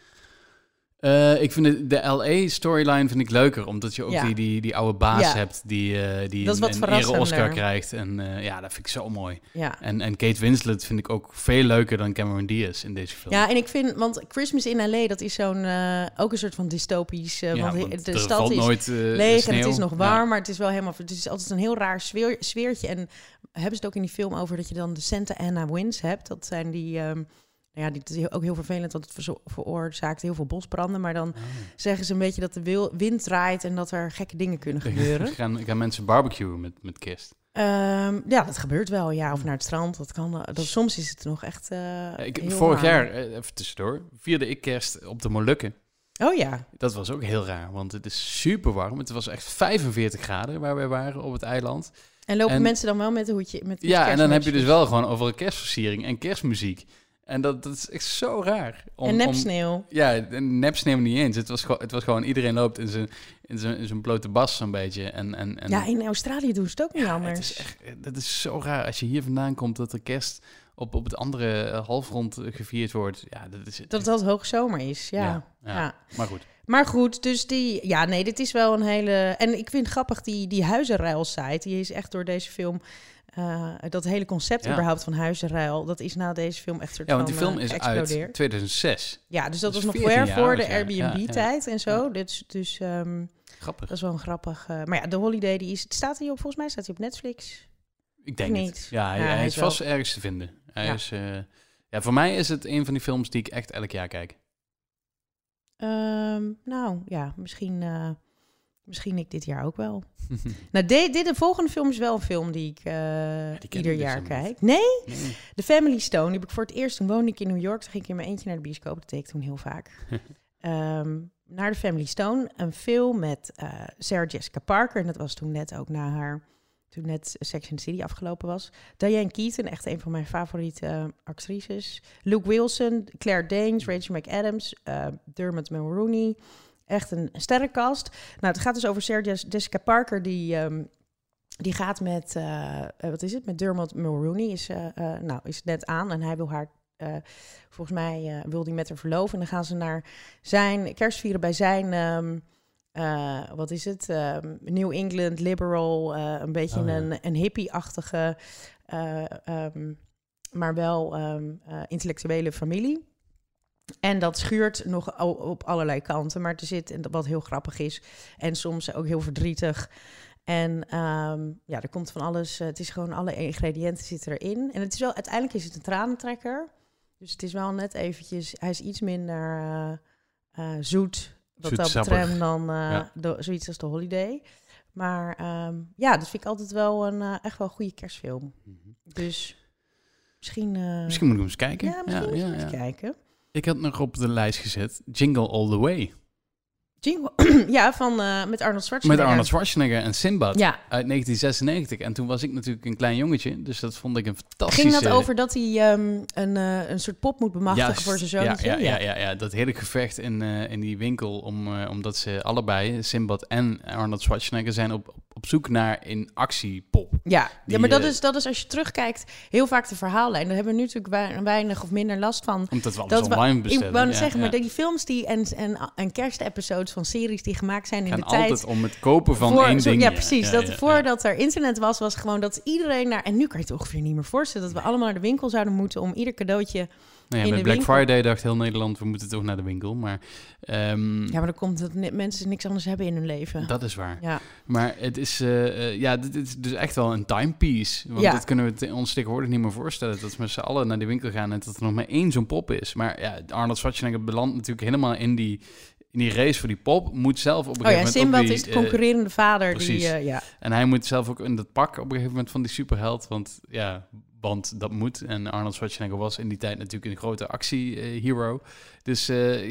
Uh, ik vind de, de L A-storyline vind ik leuker, omdat je ook ja. die, die, die oude baas ja. hebt die, uh, die een, een ere-Oscar krijgt. En uh, ja, dat vind ik zo mooi. Ja. En, en Kate Winslet vind ik ook veel leuker dan Cameron Diaz in deze film. Ja, en ik vind, want Christmas in L A, dat is zo'n, uh, ook een soort van dystopisch... Uh, ja, want de er stad valt is nooit, uh, leeg sneeuw. En het is nog warm, ja. maar het is wel helemaal... Het is altijd een heel raar sfeer, sfeertje. En hebben ze het ook in die film over dat je dan de Santa Ana winds hebt. Dat zijn die... Um, Ja, dit is ook heel vervelend, want het veroorzaakt heel veel bosbranden. Maar dan oh. zeggen ze een beetje dat de wind draait en dat er gekke dingen kunnen gebeuren. gaan, gaan mensen barbecuen met, met kerst? Um, ja, dat gebeurt wel, ja. Of naar het strand, dat kan. Dat, soms is het nog echt uh, ja, ik, heel Vorig raar. jaar, even tussendoor, vierde ik kerst op de Molukken. Oh ja. Dat was ook heel raar, want het is super warm. Het was echt vijfenveertig graden waar wij waren op het eiland. En lopen en, mensen dan wel met een hoedje? Met ja, en dan heb je dus wel gewoon over een kerstversiering en kerstmuziek. En dat, dat is echt zo raar. Om, en nepsneeuw. Om, ja, nepsneeuw niet eens. Het was, gewoon, het was gewoon, iedereen loopt in zijn, in zijn, in zijn blote bas zo'n beetje. En, en, en, ja, in Australië doen ze het ook niet ja, anders. Het is echt, dat is zo raar. Als je hier vandaan komt, dat er kerst op, op het andere halfrond gevierd wordt. Ja, dat is, dat het altijd hoogzomer is, ja. Ja, ja. ja. Maar goed. Maar goed, dus die... Ja, nee, dit is wel een hele... En ik vind het grappig, die, die huizenruil-site, die is echt door deze film... Uh, dat hele concept ja. überhaupt van huizenruil, dat is na deze film echt soort ja, want die van, film uh, is uit tweeduizend zes. Ja, dus dat dus was nog ver voor de Ja, Airbnb-tijd ja. en zo. Dus, dus um, grappig. Dat is wel een grappig... Uh, maar ja, The Holiday, die is, staat hij op, volgens mij staat hij op Netflix. Ik denk niet. Het. Ja, hij, ja, hij, hij is wel... vast ergens te vinden. Hij ja. is, uh, ja, voor mij is het een van die films die ik echt elk jaar kijk. Um, nou, ja, misschien... Uh, Misschien ik dit jaar ook wel. nou, de, dit de volgende film is wel een film die ik uh, ja, die ieder jaar kijk. Nee? nee? The Family Stone. Die heb ik voor het eerst. Toen woonde ik in New York. Toen ging ik in mijn eentje naar de bioscoop. Dat deed ik toen heel vaak. um, naar The Family Stone. Een film met uh, Sarah Jessica Parker. En dat was toen net ook na haar... Toen net Sex and the City afgelopen was. Diane Keaton, echt een van mijn favoriete uh, actrices. Luke Wilson, Claire Danes, Rachel McAdams, uh, Dermot Mulroney... Echt een sterrenkast. Nou, het gaat dus over Sarah Jessica Parker, die um, die gaat met, uh, wat is het, met Dermot Mulroney, is, uh, uh, nou, is net aan en hij wil haar, uh, volgens mij uh, wil hij met haar verloven. En dan gaan ze naar zijn, kerstvieren bij zijn, um, uh, wat is het, um, New England, liberal, uh, een beetje oh, ja. een, een hippie-achtige, uh, um, maar wel um, uh, intellectuele familie. En dat schuurt nog op allerlei kanten, maar er zit, wat heel grappig is en soms ook heel verdrietig. En um, ja, er komt van alles. Uh, het is gewoon alle ingrediënten zitten erin. En het is wel, uiteindelijk is het een tranentrekker. Dus het is wel net eventjes. Hij is iets minder uh, uh, zoet wat dat betreft dan uh, ja. de, zoiets als The Holiday. Maar um, ja, dat vind ik altijd wel een uh, echt wel een goede kerstfilm. Mm-hmm. Dus misschien. Uh, misschien moeten we eens kijken. Ja, misschien ja, ja, ja, eens ja. kijken. Ik had nog op de lijst gezet Jingle All the Way. Jingle, ja, van, uh, met Arnold Schwarzenegger. Met Arnold Schwarzenegger en Sinbad ja. uit negentien zesennegentig. En toen was ik natuurlijk een klein jongetje, dus dat vond ik een fantastische... Ging dat over dat hij um, een, uh, een soort pop moet bemachtigen Just, voor zijn zoontje? Ja, ja, ja, ja, ja, dat hele gevecht in, uh, in die winkel, om, uh, omdat ze allebei, Sinbad en Arnold Schwarzenegger, zijn op, op zoek naar een actiepop. Ja, die, ja maar dat uh, is, dat is als je terugkijkt heel vaak de verhaallijn. Daar hebben we nu natuurlijk weinig of minder last van. Omdat we alles online bestellen. Ik wou net ja, zeggen, ja. maar die films die en, en, en kerstepisodes van series die gemaakt zijn in en de tijd... altijd om het kopen van voor, één zo, ding. Ja, precies. Ja, dat, ja, ja, voordat er internet was, was gewoon dat iedereen naar... En nu kan je het ongeveer niet meer voorstellen dat we allemaal naar de winkel zouden moeten om ieder cadeautje... Nou ja, in met de Black winkel. Friday dacht heel Nederland, we moeten toch naar de winkel. Maar, um, ja, maar dan komt dat ne- mensen niks anders hebben in hun leven. Dat is waar. Ja. Maar het is, uh, uh, ja, dit is dus echt wel een timepiece. Want ja. dat kunnen we te, ons tegenwoordig niet meer voorstellen. Dat we met z'n allen naar de winkel gaan en dat er nog maar één zo'n pop is. Maar ja, Arnold Schwarzenegger belandt natuurlijk helemaal in die... in die race voor die pop, moet zelf op een gegeven oh ja, moment... Sinbad is de concurrerende uh, vader. Precies. Die, uh, ja. En hij moet zelf ook in dat pak op een gegeven moment van die superheld. Want ja, want dat moet. En Arnold Schwarzenegger was in die tijd natuurlijk een grote actie-hero. Uh, dus uh,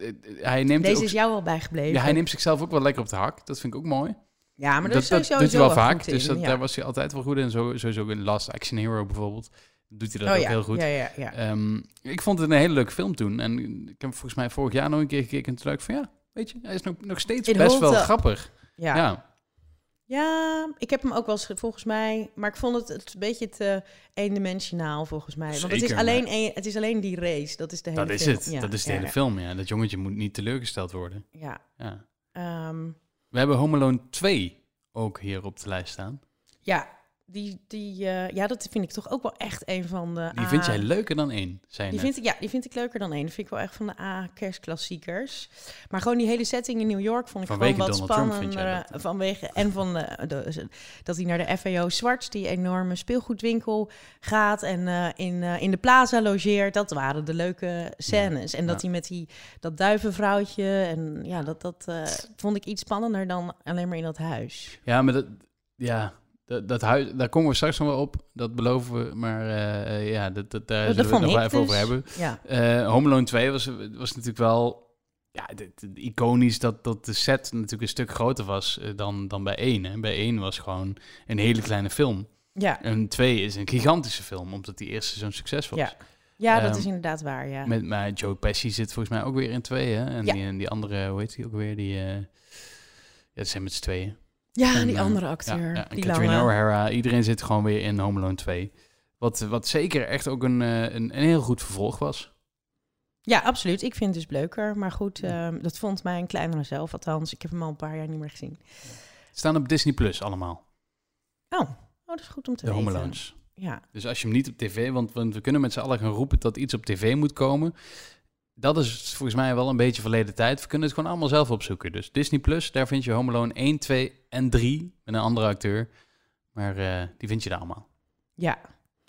hij neemt... Deze ook, is jou wel bijgebleven. Ja, hij neemt zichzelf ook wel lekker op de hak. Dat vind ik ook mooi. Ja, maar dat, dat is sowieso dat doet hij wel vaak. In, dus dat, ja. daar was hij altijd wel goed in. Zo, sowieso in Last Action Hero bijvoorbeeld. Doet hij dat oh, ook ja. heel goed. Ja, ja, ja. Um, ik vond het een hele leuke film toen. En ik heb volgens mij vorig jaar nog een keer gekeken. En toen dacht ik van ja, weet je, hij is nog, nog steeds In best Holte. wel grappig. Ja. ja. Ja, ik heb hem ook wel eens volgens mij... Maar ik vond het, het een beetje te eendimensionaal volgens mij. Want Zeker, het, is alleen maar... een, het is alleen die race. Dat is de hele dat film. is het. Ja, dat is de ja, hele ja. film, ja. Dat jongetje moet niet teleurgesteld worden. Ja. ja. Um, We hebben Home Alone twee ook hier op de lijst staan. Ja, die, die, uh, ja, dat vind ik toch ook wel echt een van de... Die A... vind jij leuker dan één, zei je die net. vind ik, Ja, die vind ik leuker dan één. Die vind ik wel echt van de A-kerstklassiekers. Maar gewoon die hele setting in New York vond ik vanwege gewoon wat Donald spannender. Trump vind jij Vanwege, en van de, de, dat hij naar de F A O Zwarts, die enorme speelgoedwinkel, gaat en uh, in, uh, in de plaza logeert. Dat waren de leuke scènes. Ja, en dat ja. hij met die, dat duivenvrouwtje, en ja, dat, dat uh, vond ik iets spannender dan alleen maar in dat huis. Ja, maar dat... Ja... Dat, dat huis, daar komen we straks nog wel op, dat beloven we. Maar uh, ja, dat, dat, daar dat zullen we het nog wel even dus. over hebben. Ja. Uh, Home Alone twee was, was natuurlijk wel ja, de, de, de iconisch dat, dat de set natuurlijk een stuk groter was uh, dan, dan bij één. Hè. Bij één was gewoon een hele kleine film. Ja. En twee is een gigantische film, omdat die eerste zo'n succes was. Ja, ja dat um, is inderdaad waar, ja. Met, maar Joe Pesci zit volgens mij ook weer in twee, hè? En, ja. die, en die andere, hoe heet die ook weer? Die, uh, ja, dat zijn met z'n tweeën. Ja, en, die andere acteur. Ja, ja, die Catherine O'Hara, iedereen zit gewoon weer in Home Alone twee. Wat, wat zeker echt ook een, een, een heel goed vervolg was. Ja, absoluut. Ik vind het dus leuker. Maar goed, uh, dat vond mijn kleinere zelf althans. Ik heb hem al een paar jaar niet meer gezien. Staan op Disney Plus allemaal. Oh, oh dat is goed om te de weten. Home Alones. Ja. Dus als je hem niet op tv... Want, want we kunnen met z'n allen gaan roepen dat iets op tv moet komen... Dat is volgens mij wel een beetje verleden tijd. We kunnen het gewoon allemaal zelf opzoeken. Dus Disney Plus, daar vind je Home Alone één, twee en drie met een andere acteur. Maar uh, die vind je daar allemaal. Ja.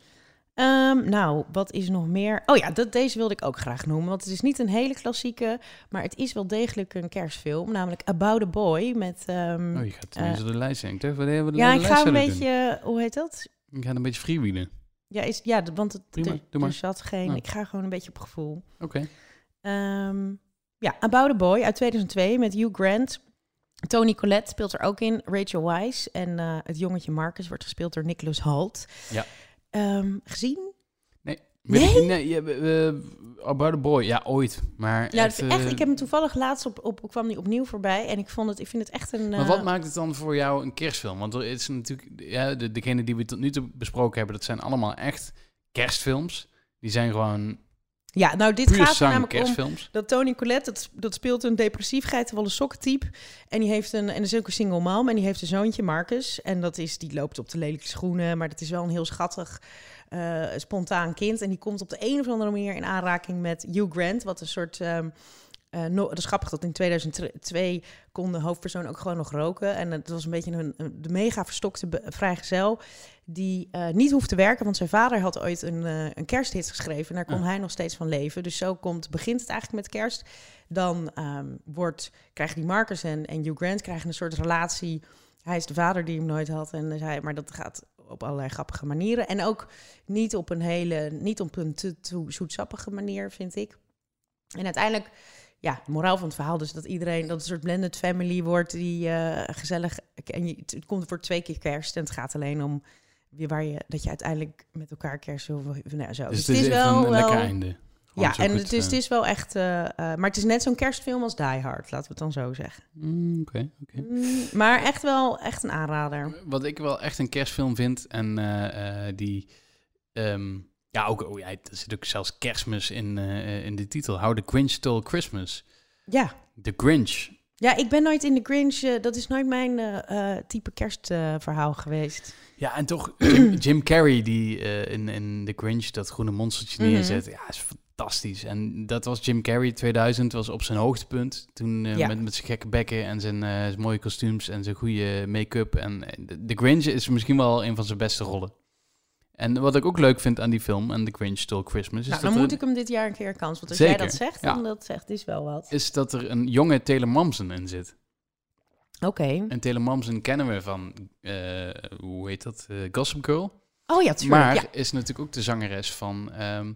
Um, nou, wat is nog meer? Oh ja, dat, deze wilde ik ook graag noemen. Want het is niet een hele klassieke, maar het is wel degelijk een kerstfilm. Namelijk About a Boy met... Um, oh, je gaat tenminste uh, de lijst in. Ik dacht, wat de ja, ik ga een doen. beetje... Hoe heet dat? Ik ga een beetje freewheelen. Ja, is, ja want het, Prima, er, doe maar. er zat geen... Oh. Ik ga gewoon een beetje op gevoel. Oké. Okay. Um, ja, About a Boy uit tweeduizend twee met Hugh Grant. Toni Collette speelt er ook in. Rachel Weisz. En uh, het jongetje Marcus wordt gespeeld door Nicholas Hoult. Ja. Um, gezien? Nee. Nee? Ik, nee, ja, uh, About a Boy, ja, ooit. Maar ja, echt, echt, uh, ik heb hem toevallig laatst op, op kwam die opnieuw voorbij en ik vond het, ik vind het echt een. Uh... Maar wat maakt het dan voor jou een kerstfilm? Want er is natuurlijk, ja, de, degene die we tot nu toe besproken hebben, dat zijn allemaal echt kerstfilms. Die zijn gewoon. Ja, nou dit gaat er namelijk kerstfilms. om dat Toni Collette, dat, dat speelt een depressief geitenwolle sokkentype. En die heeft een, en is ook een single mom en die heeft een zoontje, Marcus. En dat is, die loopt op de lelijke schoenen, maar dat is wel een heel schattig, uh, spontaan kind. En die komt op de een of andere manier in aanraking met Hugh Grant, wat een soort... Um, Uh, no, dat is grappig dat in tweeduizend twee kon de hoofdpersoon ook gewoon nog roken. En het was een beetje een, een de mega verstokte be- vrijgezel die uh, niet hoeft te werken. Want zijn vader had ooit een, uh, een kersthit geschreven. En daar kon ja. hij nog steeds van leven. Dus zo komt, begint het eigenlijk met kerst. Dan um, wordt, krijgen die Marcus en, en Hugh Grant krijgen een soort relatie. Hij is de vader die hem nooit had. En hij, maar dat gaat op allerlei grappige manieren. En ook niet op een hele, niet op een te, te zoetsappige manier, vind ik. En uiteindelijk... Ja, de moraal van het verhaal dus dat iedereen, dat het een soort blended family wordt die uh, gezellig, en je, het komt voor twee keer kerst en het gaat alleen om waar je, dat je uiteindelijk met elkaar kerst wil, nou, zo. Dus, dus het is wel een, een lekker einde. Ja, en goed, het, is, uh... het is wel echt, uh, uh, maar het is net zo'n kerstfilm als Die Hard, laten we het dan zo zeggen. Mm, Oké, okay, oké. Okay. Mm, maar echt wel echt een aanrader. Wat ik wel echt een kerstfilm vind en uh, uh, die... Um, Ja, ook, oh ja, er zit ook zelfs kerstmis in, uh, in de titel. How the Grinch Stole Christmas. Ja. The Grinch. Ja, ik ben nooit in The Grinch. Uh, dat is nooit mijn uh, uh, type kerstverhaal uh, geweest. Ja, en toch Jim, Jim Carrey die uh, in, in The Grinch dat groene monstertje neerzet. Mm-hmm. Ja, is fantastisch. En dat was Jim Carrey tweeduizend, was op zijn hoogtepunt. Toen uh, ja. met, met zijn gekke bekken en zijn, uh, zijn mooie kostuums en zijn goede make-up. En uh, The Grinch is misschien wel een van zijn beste rollen. En wat ik ook leuk vind aan die film, en The Grinch Stole Christmas... Is nou, dat dan er... moet ik hem dit jaar een keer kans. Want als Zeker, jij dat zegt, dan ja. dat zegt is wel wat. Is dat er een jonge Taylor Momsen in zit. Oké. Okay. En Taylor Momsen kennen we van, uh, hoe heet dat, uh, Gossip Girl. Oh ja, tuurlijk. Maar ja. is natuurlijk ook de zangeres van um,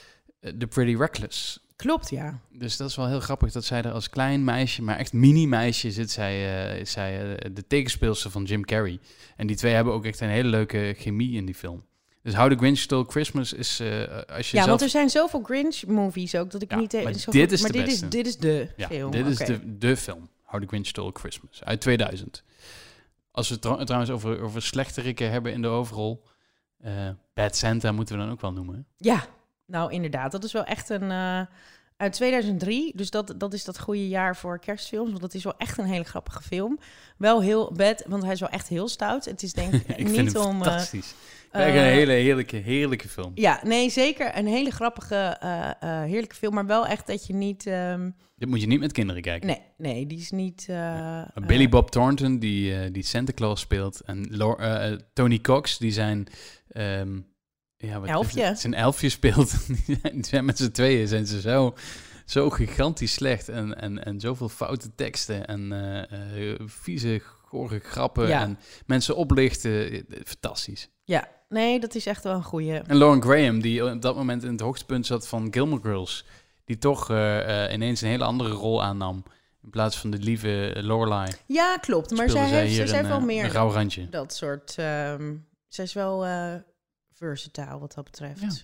The Pretty Reckless. Klopt, ja. Dus dat is wel heel grappig dat zij er als klein meisje, maar echt mini-meisje zit zij, uh, is zij uh, de tegenspeelster van Jim Carrey. En die twee hebben ook echt een hele leuke chemie in die film. Dus How the Grinch Stole Christmas is uh, als je Ja, zelf... want er zijn zoveel Grinch-movies ook dat ik ja, niet... Maar zo dit is maar de dit beste. Is, dit is de ja, film. dit is okay. de, de film. How the Grinch Stole Christmas. Uit tweeduizend. Als we het tr- trouwens over, over slechterikken hebben in de hoofdrol... Uh, Bad Santa moeten we dan ook wel noemen. Ja, nou inderdaad. Dat is wel echt een... Uh, uit tweeduizend drie, dus dat, dat is dat goede jaar voor kerstfilms. Want dat is wel echt een hele grappige film. Wel heel bad, want hij is wel echt heel stout. Het is denk ik, ik niet vind hem om... fantastisch. Uh, Echt een hele heerlijke, heerlijke film. Ja, nee, zeker. Een hele grappige, uh, uh, heerlijke film. Maar wel echt dat je niet... Um... Dit moet je niet met kinderen kijken. Nee, nee, die is niet... Uh, ja. Billy uh, Bob Thornton, die, uh, die Santa Claus speelt. En Laura, uh, Tony Cox, die zijn... Um, ja, wat elfje. Het, zijn elfje speelt. Die zijn met z'n tweeën zijn ze zo, zo gigantisch slecht. En, en, en zoveel foute teksten. En uh, uh, vieze, gore grappen. Ja. En mensen oplichten. Fantastisch. Ja, nee, dat is echt wel een goeie. En Lauren Graham, die op dat moment in het hoogtepunt zat van Gilmore Girls. Die toch uh, uh, ineens een hele andere rol aannam. In plaats van de lieve Lorelai. Ja, klopt. Maar zij, zij heeft, zij heeft wel een, meer een rauw randje. Dat soort... Um, zij is wel uh, versatile wat dat betreft. Ja.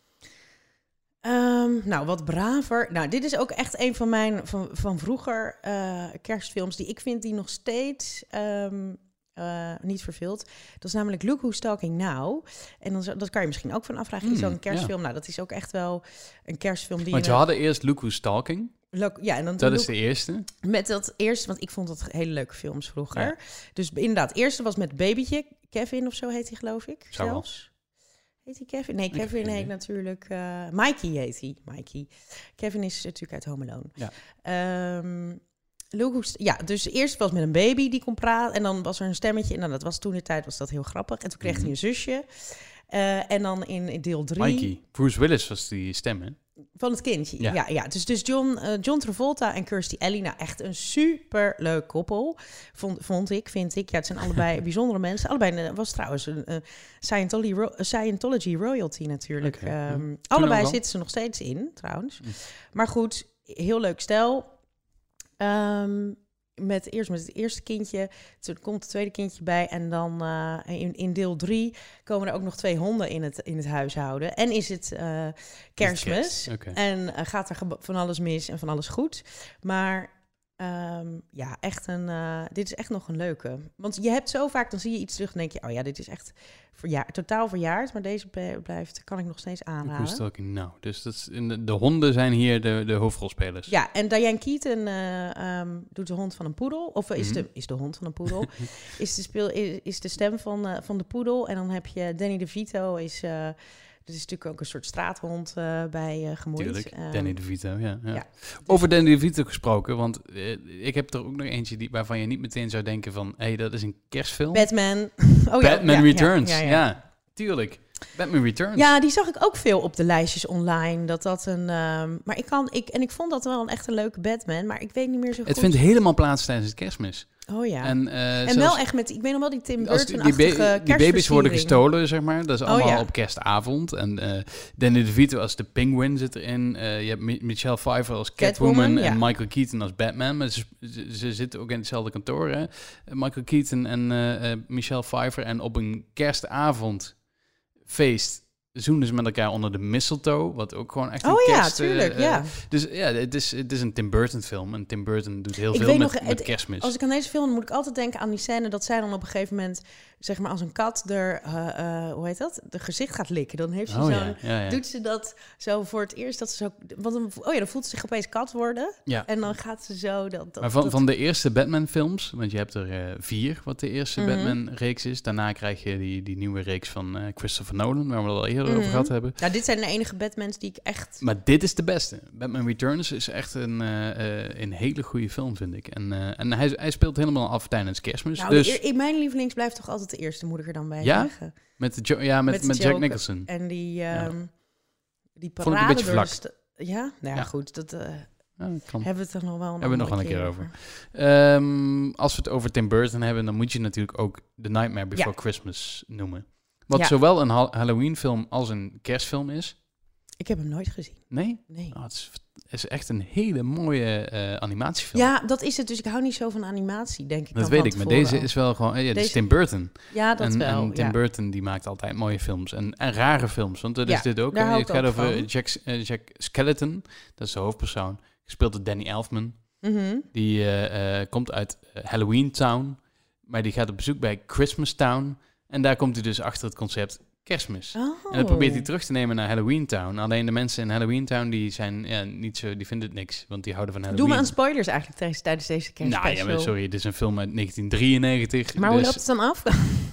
Um, nou, wat braver. Nou, dit is ook echt een van mijn van, van vroeger uh, kerstfilms die ik vind die nog steeds um, uh, niet verveelt. Dat is namelijk Look Who's Talking Now. En dan, dat kan je misschien ook van afvragen. Mm, is zo'n kerstfilm? Ja. Nou, dat is ook echt wel een kerstfilm die... Want je hadden eerst Look Who's Talking. Look, ja, en dan dat Look, is de eerste. Met dat eerste, want ik vond dat hele leuke films vroeger. Ja. Dus inderdaad, het eerste was met babytje. Kevin of zo heet hij, geloof ik. Zou zelfs. Wel. Heet hij Kevin? Nee, Kevin heet nee. natuurlijk... Uh, Mikey heet hij. Mikey. Kevin is natuurlijk uit Home Alone. Ja. Um, Look, ja, dus eerst was met een baby die kon praten. En dan was er een stemmetje. En nou, dat was toen de tijd was dat heel grappig. En toen kreeg mm-hmm. hij een zusje. Uh, en dan in, in deel drie... Mikey. Bruce Willis was die stem, hè? Van het kindje, ja. ja, ja. Dus, dus John, uh, John Travolta en Kirstie Alley, nou echt een superleuk koppel, vond, vond ik, vind ik. Ja, het zijn allebei bijzondere mensen. Allebei was trouwens een uh, Scientology, ro- Scientology royalty natuurlijk. Okay, um, ja. Allebei zitten ze nog steeds in, trouwens. Mm. Maar goed, heel leuk stel. Um, met eerst met het eerste kindje, toen komt het tweede kindje bij en dan uh, in, in deel drie komen er ook nog twee honden in het, in het huishouden. En is het uh, Kerstmis Okay. en uh, gaat er ge- van alles mis en van alles goed. Maar um, ja, echt een, uh, dit is echt nog een leuke. Want je hebt zo vaak, dan zie je iets terug en denk je, oh ja, dit is echt verjaard, totaal verjaard. Maar deze blijft, kan ik nog steeds aanraden. Nou, dus dat is in de, de honden zijn hier de, de hoofdrolspelers. Ja, en Diane Keaton uh, um, doet de hond van een poedel. Of is, Mm-hmm. de, is de hond van een poedel. is, de speel, is, is de stem van, uh, van de poedel. En dan heb je Danny DeVito. Is, uh, dat is natuurlijk ook een soort straathond uh, bij uh, gemoeid. Tuurlijk, Um, Danny DeVito, ja. ja. ja. Over Danny DeVito gesproken, want uh, ik heb er ook nog eentje die, waarvan je niet meteen zou denken van, hé, hey, dat is een kerstfilm. Batman. Oh, Batman ja, Returns, ja, ja, ja, ja. ja. Tuurlijk. Batman Returns. Ja, die zag ik ook veel op de lijstjes online. Dat dat een. Um, maar ik kan. Ik, en ik vond dat wel een echt een leuke Batman. Maar ik weet niet meer zo goed. Het vindt helemaal plaats tijdens het Kerstmis. Oh ja. En, uh, en wel echt met. Ik weet nog wel die Tim Burton-achtige die, ba- die baby's worden gestolen, zeg maar. Dat is allemaal oh, ja. op kerstavond. En uh, Danny DeVito als de Penguin zit erin. Uh, je hebt M- Michelle Pfeiffer als Catwoman. Catwoman en ja. Michael Keaton als Batman. Maar ze, ze, ze zitten ook in hetzelfde kantoor. Hè? Michael Keaton en uh, uh, Michelle Pfeiffer. En op een kerstavond feest zoenen ze met elkaar onder de mistletoe, wat ook gewoon echt een oh, kerst... Oh ja, tuurlijk, uh, ja. Dus ja, het is, het is een Tim Burton film. En Tim Burton doet heel ik veel met, nog, met het, Kerstmis. Als ik aan deze film moet ik altijd denken aan die scène dat zij dan op een gegeven moment, zeg maar als een kat er, uh, uh, hoe heet dat, de gezicht gaat likken. Dan heeft ze oh, zo'n, ja, ja, ja. doet ze dat zo voor het eerst dat ze zo, want dan, oh ja, dan voelt ze zich opeens kat worden. Ja. En dan gaat ze zo. Dat, dat, maar van, dat... van de eerste Batman-films, want je hebt er uh, vier, wat de eerste mm-hmm. Batman-reeks is. Daarna krijg je die, die nieuwe reeks van uh, Christopher Nolan, waar we het al eerder mm-hmm. over gehad hebben. Ja, dit zijn de enige Batmans die ik echt... Maar dit is de beste. Batman Returns is echt een, uh, uh, een hele goede film, vind ik. En, uh, en hij, hij speelt helemaal af tijdens Kerstmis. Nou, dus... eer, mijn lievelings blijft toch altijd de eerste, moet ik er dan bij ja? zeggen. Met, de jo- ja, met, met, met Jack Nicholson. En die, um, ja. die parade... Vond ik een beetje vlak. St- ja? Nou ja, ja, goed. Dat uh, ja, kan. hebben we het er nog wel een, hebben we nog wel een keer over. over. Um, als we het over Tim Burton hebben, dan moet je natuurlijk ook The Nightmare Before ja. Christmas noemen. Wat ja. zowel een ha- Halloween film als een kerstfilm is. Ik heb hem nooit gezien. Nee? Nee. Oh, het, is, het is echt een hele mooie uh, animatiefilm. Ja, dat is het. Dus ik hou niet zo van animatie, denk ik. Dat weet ik, maar deze is wel gewoon... Ja, dit deze... is Tim Burton. Ja, dat en, wel. En Tim ja. Burton, die maakt altijd mooie films. En, en rare films, want dat ja, is dit ook. Daar Het gaat over van. Jack, uh, Jack Skeleton. Dat is de hoofdpersoon. Gespeeld door Danny Elfman. Mm-hmm. Die uh, uh, komt uit Halloween Town. Maar die gaat op bezoek bij Christmas Town. En daar komt hij dus achter het concept... Kerstmis. Oh. En dat probeert hij terug te nemen naar Halloween Town. Alleen de mensen in Halloween Town die zijn ja, niet zo, die vinden het niks, want die houden van Halloween. Doe me aan spoilers eigenlijk tijdens, tijdens deze kerstspecial. Nou ja, maar sorry, dit is een film uit negentien drieënnegentig. Maar dus, hoe loopt het dan af?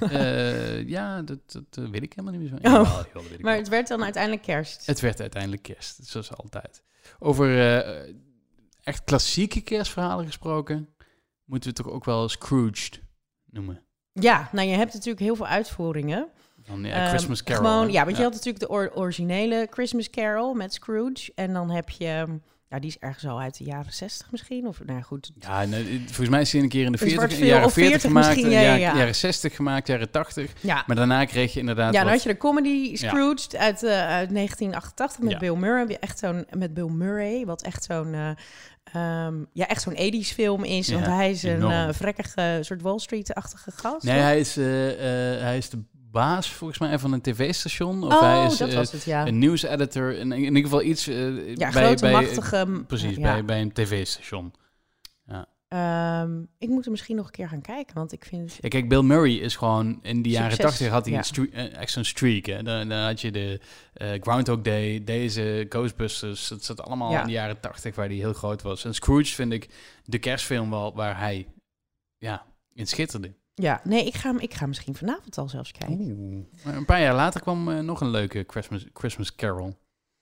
uh, ja, dat, dat, dat weet ik helemaal niet meer zo. Oh. Jawel, joh, dat weet ik maar wel. het werd dan uiteindelijk kerst. Het werd uiteindelijk kerst, zoals altijd. Over uh, echt klassieke kerstverhalen gesproken, moeten we toch ook wel Scrooged noemen. Ja, nou je hebt natuurlijk heel veel uitvoeringen. Dan, ja, Christmas um, Carol. Gewoon, ja, want ja. je had natuurlijk de or- originele Christmas Carol met Scrooge. En dan heb je, nou die is ergens al uit de jaren zestig misschien. Of nou goed. Ja, nee, volgens mij is hij een keer in de veertig, veel, jaren veertig gemaakt, ja, ja, ja. jaren zestig gemaakt, jaren tachtig. Ja. Maar daarna kreeg je inderdaad Ja, dan wat... had je de comedy Scrooge ja. uit, uh, uit negentien achtentachtig met ja. Bill Murray. Echt zo'n, met Bill Murray, wat echt zo'n... Uh, Um, ja, echt zo'n eighties film is. Ja, want hij is een uh, vrekkige soort Wall Street-achtige gast. Nee, hij is, uh, uh, hij is de baas volgens mij van een tv-station. Of oh, hij is dat uh, was het, ja. een nieuwseditor. In, in ieder geval iets uh, ja, bij, grote, bij, machtige... Precies, ja. bij, bij een tv-station. Ja. Um, ik moet er misschien nog een keer gaan kijken, want ik vind... Ja, kijk, Bill Murray is gewoon... In de jaren Succes, tachtig had hij ja. een streak, uh, echt zo'n streak. Hè. Dan, dan had je de uh, Groundhog Day, deze Ghostbusters. Dat zat allemaal ja. in de jaren tachtig waar hij heel groot was. En Scrooge vind ik de kerstfilm wel waar hij ja, in schitterde. Ja, nee, ik ga, ik ga misschien vanavond al zelfs kijken. Oeh. Een paar jaar later kwam uh, nog een leuke Christmas, Christmas Carol.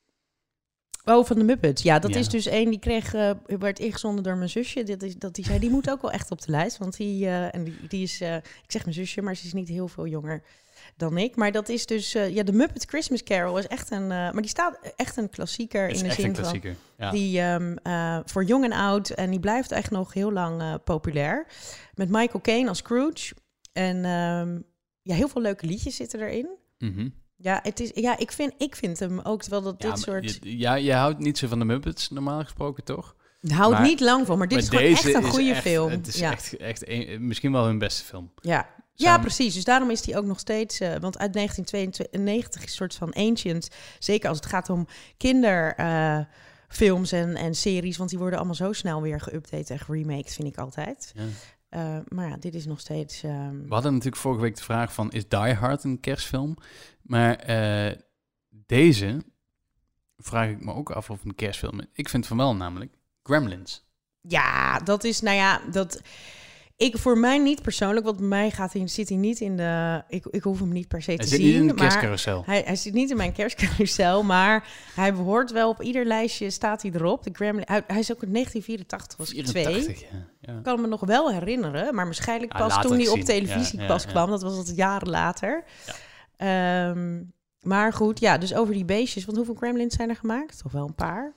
Oh, van de Muppets. Ja, dat ja. is dus één die kreeg, uh, werd ingezonden door mijn zusje. Dat is, dat die zei, die moet ook wel echt op de lijst. Want die, uh, en die, die is, uh, ik zeg mijn zusje, maar ze is niet heel veel jonger dan ik. Maar dat is dus, uh, ja, de Muppet Christmas Carol is echt een, uh, maar die staat echt een klassieker is in de echt zin een klassieker. van, ja. die um, uh, voor jong en oud en die blijft echt nog heel lang uh, populair. Met Michael Caine als Scrooge en um, ja, heel veel leuke liedjes zitten erin. Mm-hmm. Ja, het is, ja ik, vind, ik vind hem ook wel dat ja, dit soort... Je, ja, je houdt niet zo van de Muppets, normaal gesproken, toch? Houdt niet lang van, maar dit maar is gewoon echt een is goede echt, film. Het is ja. echt, echt een, misschien wel hun beste film. Ja. Ja, precies. Dus daarom is die ook nog steeds... Uh, want uit negentien tweeënnegentig is een soort van ancient. Zeker als het gaat om kinderfilms uh, en, en series. Want die worden allemaal zo snel weer geüpdate en geremaked, vind ik altijd. Ja. Uh, maar ja, dit is nog steeds... Um... We hadden natuurlijk vorige week de vraag van... Is Die Hard een kerstfilm? Maar uh, deze vraag ik me ook af of een kerstfilm is. Ik vind van wel namelijk Gremlins. Ja, dat is... Nou ja, dat... Ik, voor mij niet persoonlijk, want bij mij gaat hij, zit hij niet in de... Ik, ik hoef hem niet per se hij te zien. Hij zit niet in de kerstcarousel. Hij, hij zit niet in mijn kerstcarousel, maar hij behoort wel op ieder lijstje, staat hij erop. De Gremlin, hij, hij is ook in negentien vierentachtig, was ik twee. Ja. Ja. Ik kan me nog wel herinneren, maar waarschijnlijk pas ja, toen hij op zien. televisie ja, ja, pas ja. kwam. Dat was het jaren later. Ja. Um, maar goed, ja, dus over die beestjes. Want hoeveel Gremlins zijn er gemaakt? Toch wel een paar?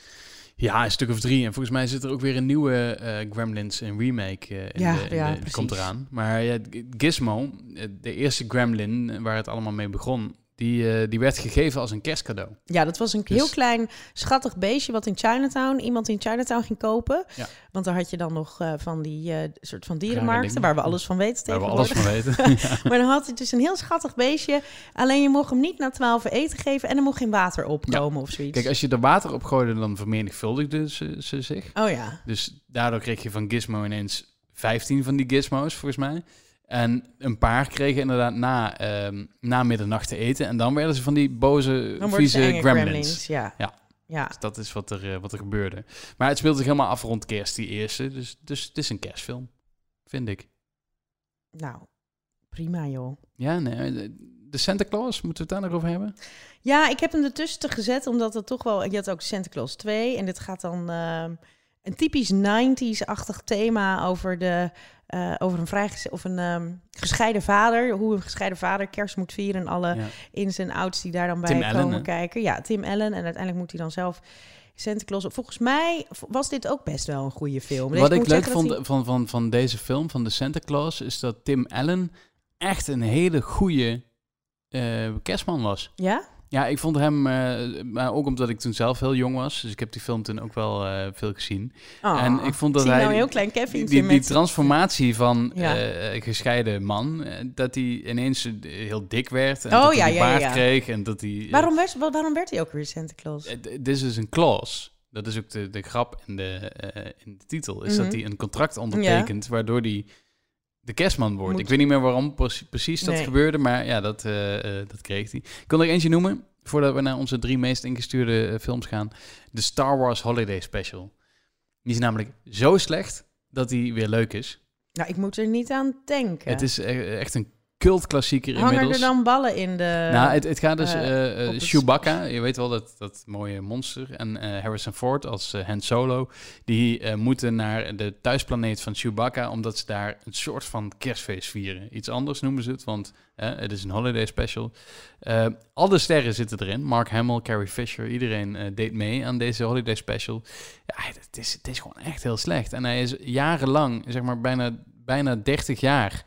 Ja, een stuk of drie. En volgens mij zit er ook weer een nieuwe uh, Gremlins, een remake uh, in ja, de, in ja, de, die komt eraan. Maar ja, Gizmo, de eerste Gremlin waar het allemaal mee begon, die, uh, die werd gegeven als een kerstcadeau. Ja, dat was een dus... heel klein, schattig beestje wat in Chinatown, iemand in Chinatown ging kopen. Ja. Want daar had je dan nog uh, van die uh, soort van dierenmarkten, waar we alles van weten tegenwoordig. Waar we alles van weten. Ja. Maar dan had hij dus een heel schattig beestje. Alleen je mocht hem niet na twaalf eten geven en er mocht geen water opkomen ja. of zoiets. Kijk, als je er water op gooide, dan vermenigvuldigde ze, ze zich. Oh ja. Dus daardoor kreeg je van Gizmo ineens vijftien van die gizmos, volgens mij. En een paar kregen inderdaad na, um, na middernacht te eten. En dan werden ze van die boze, vieze gremlins. gremlins. Ja. Ja. Ja. Dus dat is wat er, uh, wat er gebeurde. Maar het speelt zich helemaal af rond kerst, die eerste. Dus, dus het is een kerstfilm, vind ik. Nou, prima joh. Ja, nee, de Santa Claus, moeten we het daar nog over hebben? Ja, ik heb hem ertussen gezet, omdat het toch wel... Je had ook Santa Claus twee en dit gaat dan... Uh, een typisch nineties-achtig thema over de... Uh, over een vrij of een um, gescheiden vader, hoe een gescheiden vader kerst moet vieren en alle ja. ins en outs die daar dan bij Tim komen Allen, kijken. Ja, Tim Allen. En uiteindelijk moet hij dan zelf Santa Claus. Volgens mij was dit ook best wel een goede film. Wat ik, ik leuk vond hij... van, van, van deze film, van de Santa Claus, is dat Tim Allen echt een hele goede uh, kerstman was. Ja? Ja, ik vond hem, uh, maar ook omdat ik toen zelf heel jong was, dus ik heb die film toen ook wel uh, veel gezien. Oh, en ik vond dat zie hij nou een heel klein Kevin die, die, die met... transformatie van ja. uh, gescheiden man, uh, dat hij ineens heel dik werd en oh, dat ja, hij die ja, baard ja. kreeg en dat hij. Uh, waarom werd waarom werd hij ook weer Santa Claus? Uh, Dit is dus een clause. Dat is ook de, de grap in de, uh, in de titel, is mm-hmm. dat hij een contract ondertekent, ja. waardoor hij de kerstman wordt. Moet... Ik weet niet meer waarom precies dat nee. gebeurde, maar ja, dat, uh, uh, dat kreeg hij. Ik kon er eentje noemen, voordat we naar onze drie meest ingestuurde uh, films gaan. De Star Wars Holiday Special. Die is namelijk zo slecht dat die weer leuk is. Nou, ik moet er niet aan denken. Het is uh, echt een cultklassieker inmiddels. Hangen er dan ballen in de... Nou, het, het gaat dus... Uh, uh, het... Chewbacca, je weet wel, dat, dat mooie monster. En uh, Harrison Ford als uh, Han Solo. Die uh, moeten naar de thuisplaneet van Chewbacca, omdat ze daar een soort van kerstfeest vieren. Iets anders noemen ze het, want uh, het is een holiday special. Uh, al de sterren zitten erin. Mark Hamill, Carrie Fisher, iedereen uh, deed mee aan deze holiday special. Ja, het is, het is gewoon echt heel slecht. En hij is jarenlang, zeg maar bijna, bijna dertig jaar...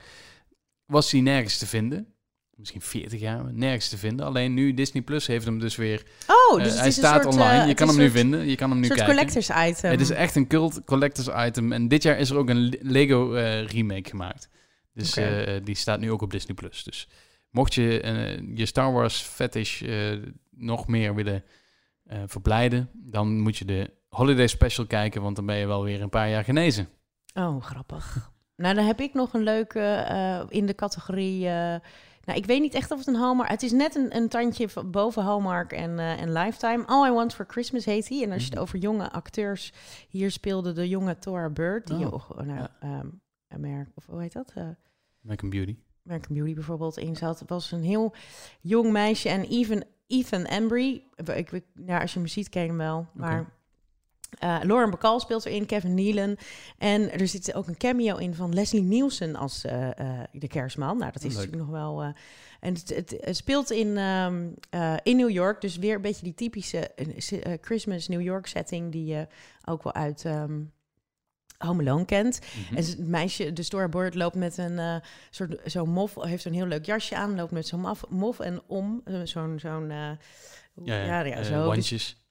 was hij nergens te vinden. Misschien veertig jaar, nergens te vinden. Alleen nu, Disney Plus heeft hem dus weer... Oh, dus uh, het hij is staat soort, online. Uh, je kan hem nu vinden. Je kan hem nu soort kijken. collectors item. Het is echt een cult collectors item. En dit jaar is er ook een Lego uh, remake gemaakt. Dus okay. uh, die staat nu ook op Disney Plus. Dus mocht je uh, je Star Wars fetish uh, nog meer willen uh, verblijden, dan moet je de Holiday Special kijken, want dan ben je wel weer een paar jaar genezen. Oh, grappig. Nou, dan heb ik nog een leuke uh, in de categorie... Uh, nou, ik weet niet echt of het een Hallmark... Het is net een, een tandje boven Hallmark en, uh, en Lifetime. All I Want for Christmas heet hij. En als je het over jonge acteurs... Hier speelde de jonge Thora Bird. Die, oh, oh, nou, ja. um, American, of hoe heet dat? Uh, American Beauty. American Beauty bijvoorbeeld in zat. Het was een heel jong meisje. En even Ethan Embry... Ik, ik, nou, als je hem ziet, ken je hem wel. Maar... Okay. Uh, Lauren Bacall speelt erin, Kevin Nealon. En er zit ook een cameo in van Leslie Nielsen als uh, uh, de kerstman. Nou, dat is Leuk. natuurlijk nog wel... Uh, en het, het, het speelt in, um, uh, in New York. Dus weer een beetje die typische uh, Christmas New York setting... die je ook wel uit um, Home Alone kent. Mm-hmm. En het meisje, de storyboard, loopt met een uh, soort zo'n mof... heeft een heel leuk jasje aan, loopt met zo'n mof, mof en om. Uh, zo'n... zo'n uh, ja, ja, ja, ja, uh, zo. wandjes.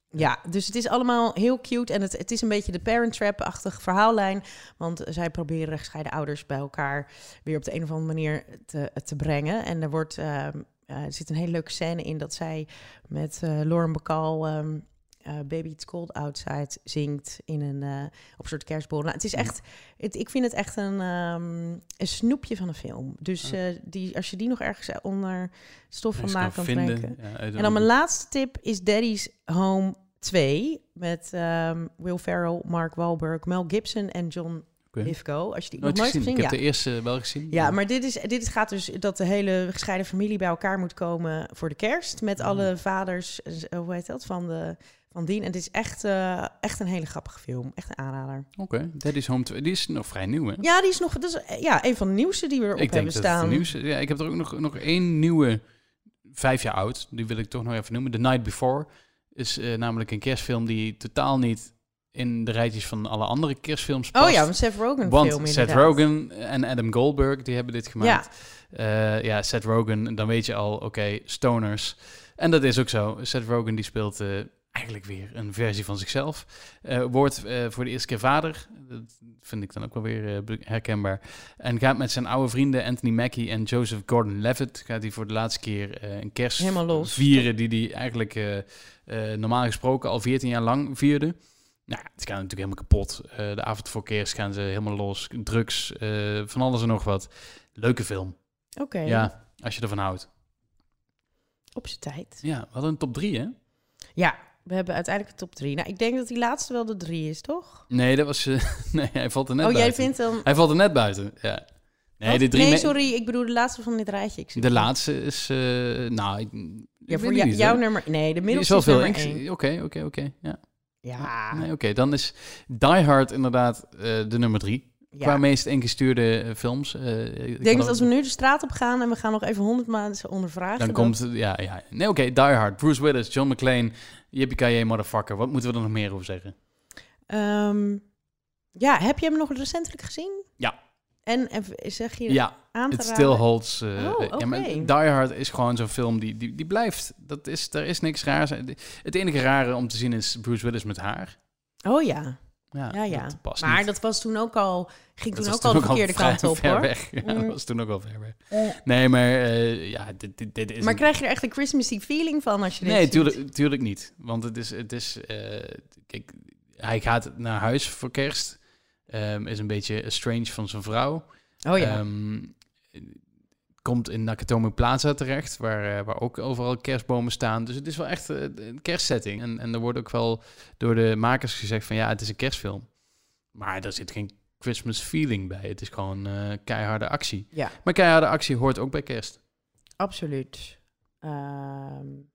Ja, dus het is allemaal heel cute. En het, het is een beetje de Parent Trap-achtige verhaallijn. Want zij proberen gescheiden ouders bij elkaar weer op de een of andere manier te, te brengen. En er wordt... Uh, uh, er zit een hele leuke scène in dat zij met uh, Lauren Bacall... Um, Uh, Baby It's Cold Outside zingt in een, uh, op een soort kerstborrel. Nou, het is echt, het, ik vind het echt een, um, een snoepje van een film. Dus uh, die, als je die nog ergens onder stof van maakt kan denken. Ja, en dan mijn laatste tip is Daddy's Home twee met um, Will Ferrell, Mark Wahlberg, Mel Gibson en John okay. Lithgow. Als je die nooit nog nooit gezien, gezien. Ik ja. heb de eerste wel gezien. Ja, ja, maar dit is dit is, gaat dus dat de hele gescheiden familie bij elkaar moet komen voor de kerst met mm. alle vaders, hoe heet dat, van de van Dien. En het is echt, uh, echt een hele grappige film. Echt een aanrader. Oké, okay. Daddy's Home twee. Die is nog vrij nieuw, hè? Ja, die is nog... Dat is, ja, een van de nieuwste die we erop ik hebben denk staan. Dat het de nieuwste, ja, ik heb er ook nog, nog één nieuwe, vijf jaar oud. Die wil ik toch nog even noemen. The Night Before is uh, namelijk een kerstfilm die totaal niet in de rijtjes van alle andere kerstfilms past. Oh ja, een Seth Rogen Want film Seth Rogen en Adam Goldberg, die hebben dit gemaakt. Ja, uh, ja Seth Rogen, dan weet je al, oké, okay, stoners. En dat is ook zo. Seth Rogen die speelt... Uh, eigenlijk weer een versie van zichzelf. Uh, wordt uh, voor de eerste keer vader. Dat vind ik dan ook wel weer uh, herkenbaar. En gaat met zijn oude vrienden Anthony Mackie en Joseph Gordon-Levitt... gaat hij voor de laatste keer uh, een kerst vieren... die hij eigenlijk uh, uh, normaal gesproken al veertien jaar lang vierde. Nou, het gaat natuurlijk helemaal kapot. Uh, de avond voor kerst gaan ze helemaal los. Drugs, uh, van alles en nog wat. Leuke film. Oké. Okay. Ja, als je ervan houdt. Op zijn tijd. Ja, we hadden een top drie, hè? Ja. We hebben uiteindelijk een top drie. Nou, ik denk dat die laatste wel de drie is, toch? Nee, dat was... Uh, nee, hij valt er net oh, buiten. Oh, jij vindt dan... Hij valt er net buiten, ja. Nee, de drie nee me- sorry, ik bedoel de laatste van dit rijtje. Ik de niet. Laatste is... Uh, nou, ik, ja, voor jou, jouw nummer... Nee, de middelste is, is nummer één. Oké, oké, oké, ja. Ja. Nee, oké, okay, dan is Die Hard inderdaad uh, de nummer drie. Ja. Qua meest ingestuurde uh, films. Uh, ik denk dat ook... als we nu de straat op gaan en we gaan nog even honderd maanden ondervragen... Dan dat... komt... Ja, ja. Nee, oké, okay, Die Hard, Bruce Willis, John McClane... Yippie-ki-yay, motherfucker. Wat moeten we er nog meer over zeggen? Um, ja, heb je hem nog recentelijk gezien? Ja. En, en zeg je ja, aan te it raden? still holds... Uh, oh, okay. ja, maar Die Hard is gewoon zo'n film die, die, die blijft. Dat is, er is niks raars. Het enige rare om te zien is Bruce Willis met haar. Oh ja. Ja, ja, ja. Dat past maar niet. dat was toen ook al... Ging dat toen ook toen al de verkeerde vrij, kant op, ver hoor. Weg. Ja, mm. dat was toen ook al ver weg. Uh. Nee, maar uh, ja, dit, dit, dit is... Maar een... krijg je er echt een Christmassy feeling van als je dit Nee, ziet? tuurlijk, tuurlijk niet. Want het is... Het is uh, kijk, hij gaat naar huis voor kerst. Um, is een beetje estranged van zijn vrouw. Oh ja. Um, komt in Nakatomi Plaza terecht, waar, uh, waar ook overal kerstbomen staan. Dus het is wel echt uh, een kerstsetting. En, en er wordt ook wel door de makers gezegd van ja, het is een kerstfilm. Maar er zit geen Christmas feeling bij. Het is gewoon uh, keiharde actie. Ja. Maar keiharde actie hoort ook bij kerst. Absoluut. Um,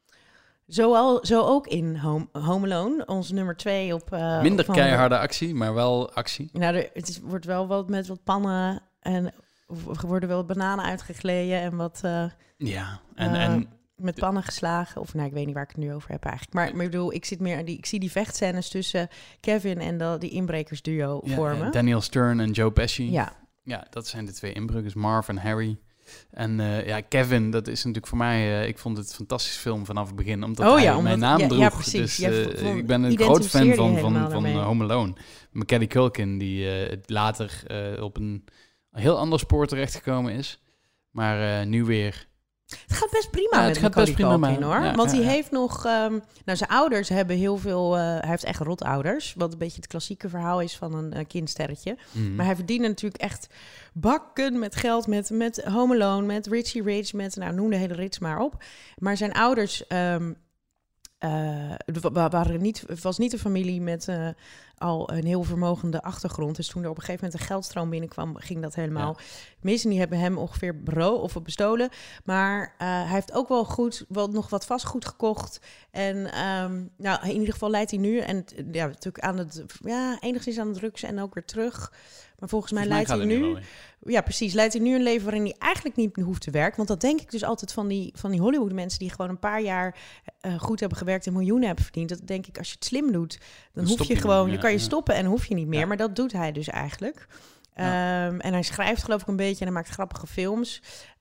zo, al, zo ook in Home, Home Alone, ons nummer twee op... Uh, Minder op keiharde actie, maar wel actie. Nou, er, het is, wordt wel wat met wat pannen en er worden wel wat bananen uitgegleden en wat... Uh, ja, en... Uh, en met pannen geslagen. Of nou, ik weet niet waar ik het nu over heb eigenlijk. Maar, maar ik bedoel, ik, zit meer, die, ik zie die vechtscènes tussen Kevin en de, die inbrekersduo ja, vormen. Daniel Stern en Joe Pesci. Ja. Ja, dat zijn de twee inbrekers. Marv en Harry. En uh, ja, Kevin, dat is natuurlijk voor mij... Uh, ik vond het een fantastische film vanaf het begin. Omdat oh, ja, hij omdat, mijn naam ja, droeg. Ja, precies. Dus uh, vond, ik ben een groot fan van, van, van uh, Home Alone. Macaulay Culkin, die uh, later uh, op een heel ander spoor terechtgekomen is. Maar uh, nu weer... Het gaat best prima ja, met het gaat best prima Culkin, hoor. Ja, Want ja, hij ja. heeft nog... Um, nou, zijn ouders hebben heel veel... Uh, hij heeft echt rotouders. Wat een beetje het klassieke verhaal is van een uh, kindsterretje. Mm. Maar hij verdiende natuurlijk echt bakken met geld. Met, met Home Alone, met Richie Rich, met... Nou, noem de hele rits maar op. Maar zijn ouders... Um, uh, waren niet, het was niet een familie met... Uh, al een heel vermogende achtergrond. Dus toen er op een gegeven moment een geldstroom binnenkwam, ging dat helemaal ja. mis. En die hebben hem ongeveer beroofd of bestolen. Maar uh, hij heeft ook wel goed, wel nog wat vastgoed gekocht. En um, nou, in ieder geval leidt hij nu en ja, natuurlijk aan het, ja, enigszins aan het drugs en ook weer terug. Maar volgens mij volgens leidt mij hij nu, ja, precies, leidt hij nu een leven waarin hij eigenlijk niet hoeft te werken. Want dat denk ik dus altijd van die, van die Hollywood mensen die gewoon een paar jaar uh, goed hebben gewerkt en miljoenen hebben verdiend. Dat denk ik, als je het slim doet, dan, dan hoef je gewoon, ja, je kan je ja. stoppen en hoef je niet meer. Ja. Maar dat doet hij dus eigenlijk. Ja. Um, en hij schrijft geloof ik een beetje en hij maakt grappige films.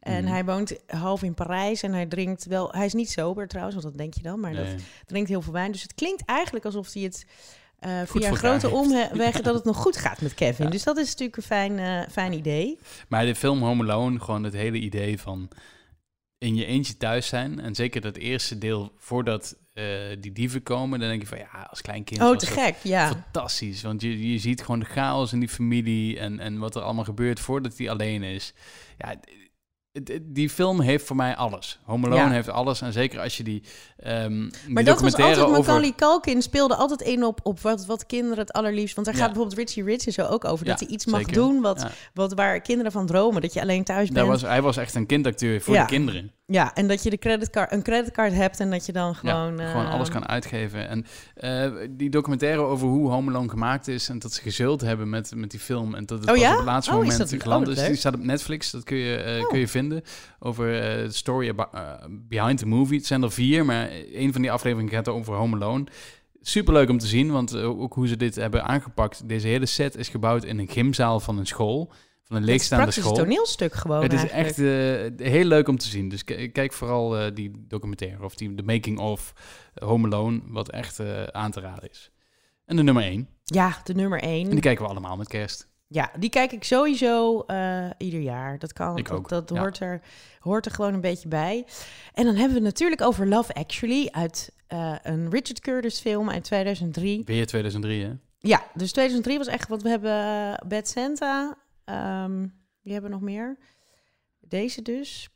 En mm. hij woont half in Parijs en hij drinkt wel... Hij is niet sober trouwens, want dat denk je dan, maar nee. dat drinkt heel veel wijn. Dus het klinkt eigenlijk alsof hij het uh, via een grote omweg... dat het nog goed gaat met Kevin. Ja. Dus dat is natuurlijk een fijn, uh, fijn idee. Maar de film Home Alone, gewoon het hele idee van... in je eentje thuis zijn. En zeker dat eerste deel, voordat uh, die dieven komen... dan denk je van, ja, als klein kind... Oh, te gek, ja. Fantastisch, want je, je ziet gewoon de chaos in die familie... en, en wat er allemaal gebeurt voordat hij alleen is. Ja, die film heeft voor mij alles. Home Alone ja. heeft alles. En zeker als je die um, Maar die dat was altijd... over... Macaulay Culkin speelde altijd in op, op wat, wat kinderen het allerliefst... Want daar ja. gaat bijvoorbeeld Richie Rich en zo ook over... Ja, dat hij iets zeker. mag doen wat, ja. wat waar kinderen van dromen. Dat je alleen thuis bent. Was, hij was echt een kindacteur voor ja. de kinderen. Ja, en dat je de creditcard, een creditcard hebt... en dat je dan gewoon... Ja, gewoon uh, alles kan uitgeven. En uh, die documentaire over hoe Home Alone gemaakt is... en dat ze gezult hebben met, met die film... en dat het oh, ja? op het laatste oh, moment is geland oh, is. Die staat op Netflix, dat kun je, uh, oh. kun je vinden. Over de uh, story about, uh, behind the movie. Het zijn er vier, maar een van die afleveringen gaat over Home Alone. Superleuk om te zien, want uh, ook hoe ze dit hebben aangepakt. Deze hele set is gebouwd in een gymzaal van een school... van een leegstaande school. Het is een toneelstuk gewoon. Het is eigenlijk. echt uh, heel leuk om te zien. Dus k- kijk vooral uh, die documentaire of die de making of Home Alone, wat echt uh, aan te raden is. En de nummer één. Ja, de nummer één. En die kijken we allemaal met kerst. Ja, die kijk ik sowieso uh, ieder jaar. Dat kan. Ik dat ook. dat ja. hoort, er, hoort er gewoon een beetje bij. En dan hebben we het natuurlijk over Love Actually uit uh, een Richard Curtis film uit tweeduizend drie. Weer tweeduizend drie, hè? Ja, dus tweeduizend drie was echt wat we hebben. Uh, Bad Santa. Um, die hebben we nog meer. Deze dus.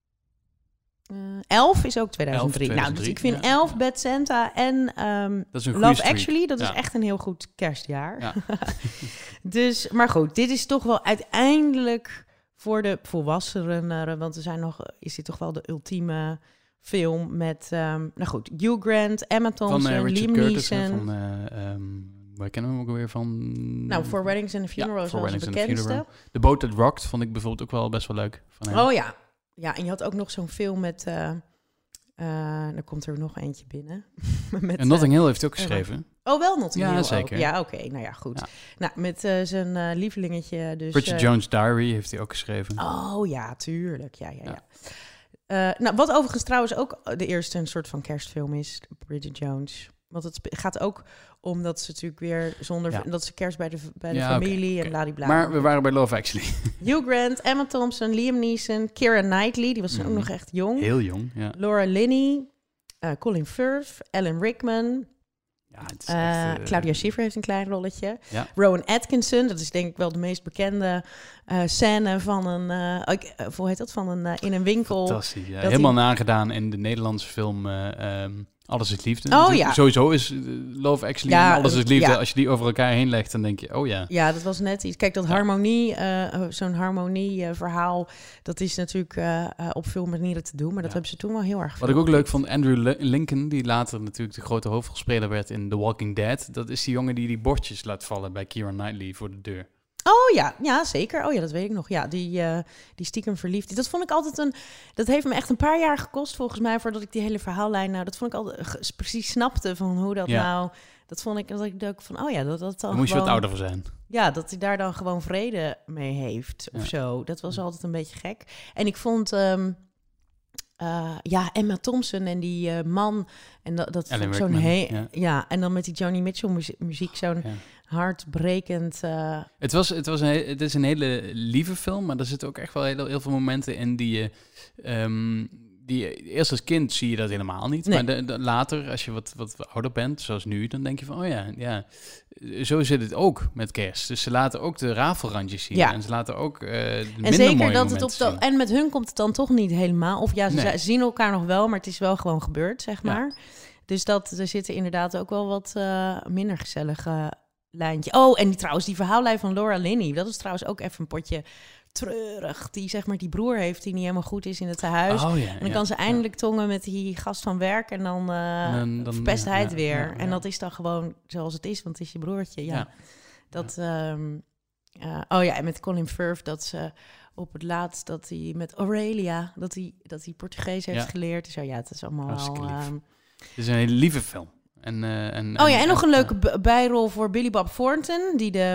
Uh, elf is ook tweeduizend drie. elf, tweeduizend drie. Nou, dus ik vind ja. elf, Bad Santa en um, Love streak. Actually, dat ja. is echt een heel goed kerstjaar. Ja. Dus, maar goed, dit is toch wel uiteindelijk voor de volwassenen, want er zijn nog, is dit toch wel de ultieme film met, um, nou goed, Hugh Grant, Emma Thompson, van, uh, Liam Curtis, Neeson. Van, uh, um, waar kennen we hem ook alweer van? Nou, For Weddings and Funerals ja, was de bekendste. The Boat That Rocked vond ik bijvoorbeeld ook wel best wel leuk. Van hem. Oh ja. Ja, en je had ook nog zo'n film met... Uh, uh, dan komt er nog eentje binnen. met, en Notting Hill heeft hij ook geschreven. Uh, oh, wel Notting ja, Hill zeker. Ook. Ja, oké. Okay, nou ja, goed. Ja. Nou, met uh, zijn uh, lievelingetje dus... Bridget uh, Jones' Diary heeft hij ook geschreven. Oh ja, tuurlijk. Ja, ja, ja. ja. Uh, nou, wat overigens trouwens ook de eerste een soort van kerstfilm is, Bridget Jones. Want het gaat ook om dat ze natuurlijk weer zonder... Ja. dat ze kerst bij de, bij de ja, familie okay, en bladibla. Maar we waren bij Love Actually. Hugh Grant, Emma Thompson, Liam Neeson, Keira Knightley, die was mm. ook nog echt jong. Heel jong, ja. Laura Linney, uh, Colin Firth, Alan Rickman. Ja, het is uh, echt, uh, Claudia Schiffer heeft een klein rolletje. Ja. Rowan Atkinson, dat is denk ik wel de meest bekende uh, scène van een... Uh, uh, hoe heet dat? Van een, uh, in een winkel. Fantastisch, ja. Helemaal die... nagedaan in de Nederlandse film... Uh, um, Alles is Liefde. Oh ja. Sowieso is uh, Love Actually ja, Alles is Liefde. Ja. Als je die over elkaar heen legt, dan denk je, oh ja. Ja, dat was net iets. Kijk, dat harmonie, uh, zo'n harmonie uh, verhaal, dat is natuurlijk uh, uh, op veel manieren te doen. Maar dat ja. hebben ze toen wel heel erg Wat ik ook leuk vond, Andrew Lincoln, die later natuurlijk de grote hoofdrolspeler werd in The Walking Dead. Dat is die jongen die die bordjes laat vallen bij Keira Knightley voor de deur. Oh ja, ja, zeker. Oh ja, dat weet ik nog. Ja, die, uh, die stiekem verliefd. Dat vond ik altijd een... Dat heeft me echt een paar jaar gekost, volgens mij, voordat ik die hele verhaallijn... Nou, dat vond ik altijd uh, precies snapte van hoe dat ja. nou... Dat vond ik, dat ik dacht van, oh ja, dat dat dan Daar moest gewoon, je wat ouder voor zijn. Ja, dat hij daar dan gewoon vrede mee heeft of ja. zo. Dat was altijd een beetje gek. En ik vond... Um, Uh, ja, Emma Thompson en die uh, man en dat, dat zo'n he- ja. ja, en dan met die Joni Mitchell muziek, muziek zo'n ja. hartbrekend. Uh... Het was, het was een, he- het is een hele lieve film, maar er zitten ook echt wel heel, heel veel momenten in die je, um, die eerst als kind zie je dat helemaal niet, nee. maar de, de, later als je wat, wat ouder bent, zoals nu, dan denk je van, oh ja, ja, zo zit het ook met kerst. Dus ze laten ook de rafelrandjes zien ja. en ze laten ook uh, de minder en zeker mooie dat het op de, en met hun komt het dan toch niet helemaal, of ja, ze nee. zien elkaar nog wel, maar het is wel gewoon gebeurd, zeg maar. Ja. Dus dat er zitten inderdaad ook wel wat uh, minder gezellige lijntje. Oh, en die, trouwens die verhaallijn van Laura Linney, dat is trouwens ook even een potje treurig. Die zeg maar die broer heeft die niet helemaal goed is in het tehuis. Oh, ja, en dan ja, kan ze eindelijk ja. tongen met die gast van werk en dan, uh, en dan, dan verpest ja, hij het weer. Ja, ja, ja. En dat is dan gewoon zoals het is, want het is je broertje. Ja, ja. Dat. Ja. Um, uh, oh ja, en met Colin Firth dat ze op het laatst dat hij met Aurelia dat hij dat hij Portugees heeft ja. geleerd. Dus ja, het is allemaal wel. Um, het is een hele lieve film. En, uh, en, oh ja, en, en nog een leuke b- bijrol voor Billy Bob Thornton, die de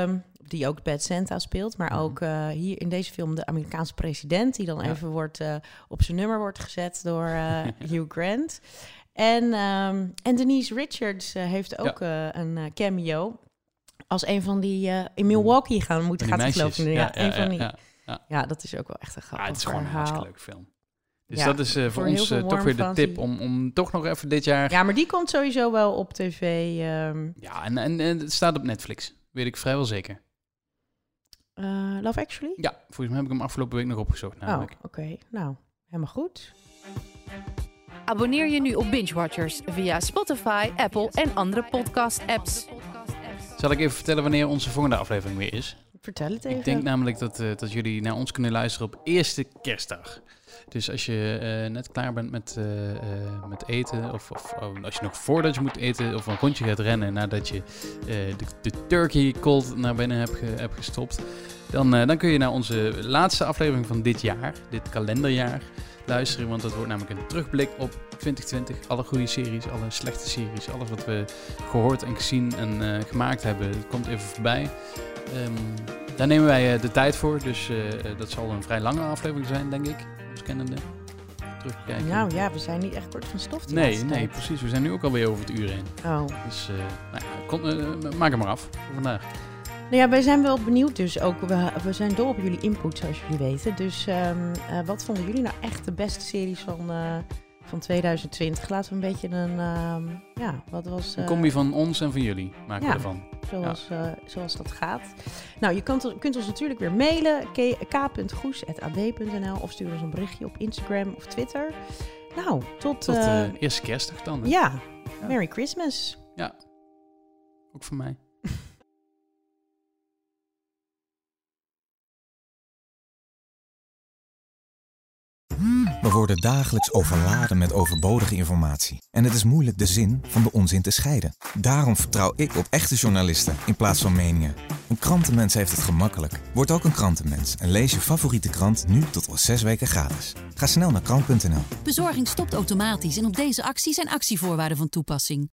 die ook Bad Santa speelt. Maar Mm-hmm. ook uh, hier in deze film de Amerikaanse president... die dan ja. even wordt, uh, op zijn nummer wordt gezet door uh, Hugh Grant. En, um, en Denise Richards uh, heeft ook ja. uh, een uh, cameo... als een van die uh, in Milwaukee gaan moeten gaat het geloof ik. Ja, ja, ja, een van die. Ja, ja. ja, dat is ook wel echt een grappig ja, het is gewoon verhaal. een hartstikke leuke film. Dus ja, dat is uh, voor, voor ons uh, toch weer de tip om, om toch nog even dit jaar... Ja, maar die komt sowieso wel op tv. Um... Ja, en, en, en het staat op Netflix. Weet ik vrijwel zeker. Uh, Love Actually? Ja, volgens mij heb ik hem afgelopen week nog opgezocht namelijk. Oh, oké. Okay. Nou, helemaal goed. Abonneer je nu op Binge Watchers via Spotify, Apple en andere podcast-apps. Zal ik even vertellen wanneer onze volgende aflevering weer is? Vertel het even. Ik denk namelijk dat, uh, dat jullie naar ons kunnen luisteren op eerste kerstdag. Dus als je uh, net klaar bent met, uh, uh, met eten, of, of oh, als je nog voordat je moet eten, of een rondje gaat rennen nadat je uh, de, de turkey cold naar binnen hebt, ge, hebt gestopt, dan, uh, dan kun je naar onze laatste aflevering van dit jaar, dit kalenderjaar, luisteren. Want dat wordt namelijk een terugblik op twintig twintig. Alle goede series, alle slechte series, alles wat we gehoord en gezien en uh, gemaakt hebben, dat komt even voorbij. Um, daar nemen wij uh, de tijd voor, dus uh, dat zal een vrij lange aflevering zijn, denk ik. Ons kennende. Terugkijken. Nou ja, we zijn niet echt kort van stof. Nee, nee, tijd. Precies. We zijn nu ook alweer over het uur heen. Oh. Dus uh, nou ja, kom, uh, maak hem maar af voor vandaag. Nou ja, wij zijn wel benieuwd dus ook. We, we zijn dol op jullie input, zoals jullie weten. Dus um, uh, wat vonden jullie nou echt de beste series van, uh, van twintig twintig? Laten we een beetje een... Uh, ja, wat was... Uh, een combi van ons en van jullie maken ja, we ervan. Zoals, ja. uh, zoals dat gaat. Nou, je kunt, kunt ons natuurlijk weer mailen. k punt goes apenstaartje a d punt n l of stuur ons een berichtje op Instagram of Twitter. Nou, tot... Tot uh, uh, eerste kerstdag dan. Hè? Ja, ja, Merry Christmas. Ja, ook voor mij. We worden dagelijks overladen met overbodige informatie. En het is moeilijk de zin van de onzin te scheiden. Daarom vertrouw ik op echte journalisten in plaats van meningen. Een krantenmens heeft het gemakkelijk. Word ook een krantenmens en lees je favoriete krant nu tot al zes weken gratis. Ga snel naar krant punt n l. Bezorging stopt automatisch en op deze actie zijn actievoorwaarden van toepassing.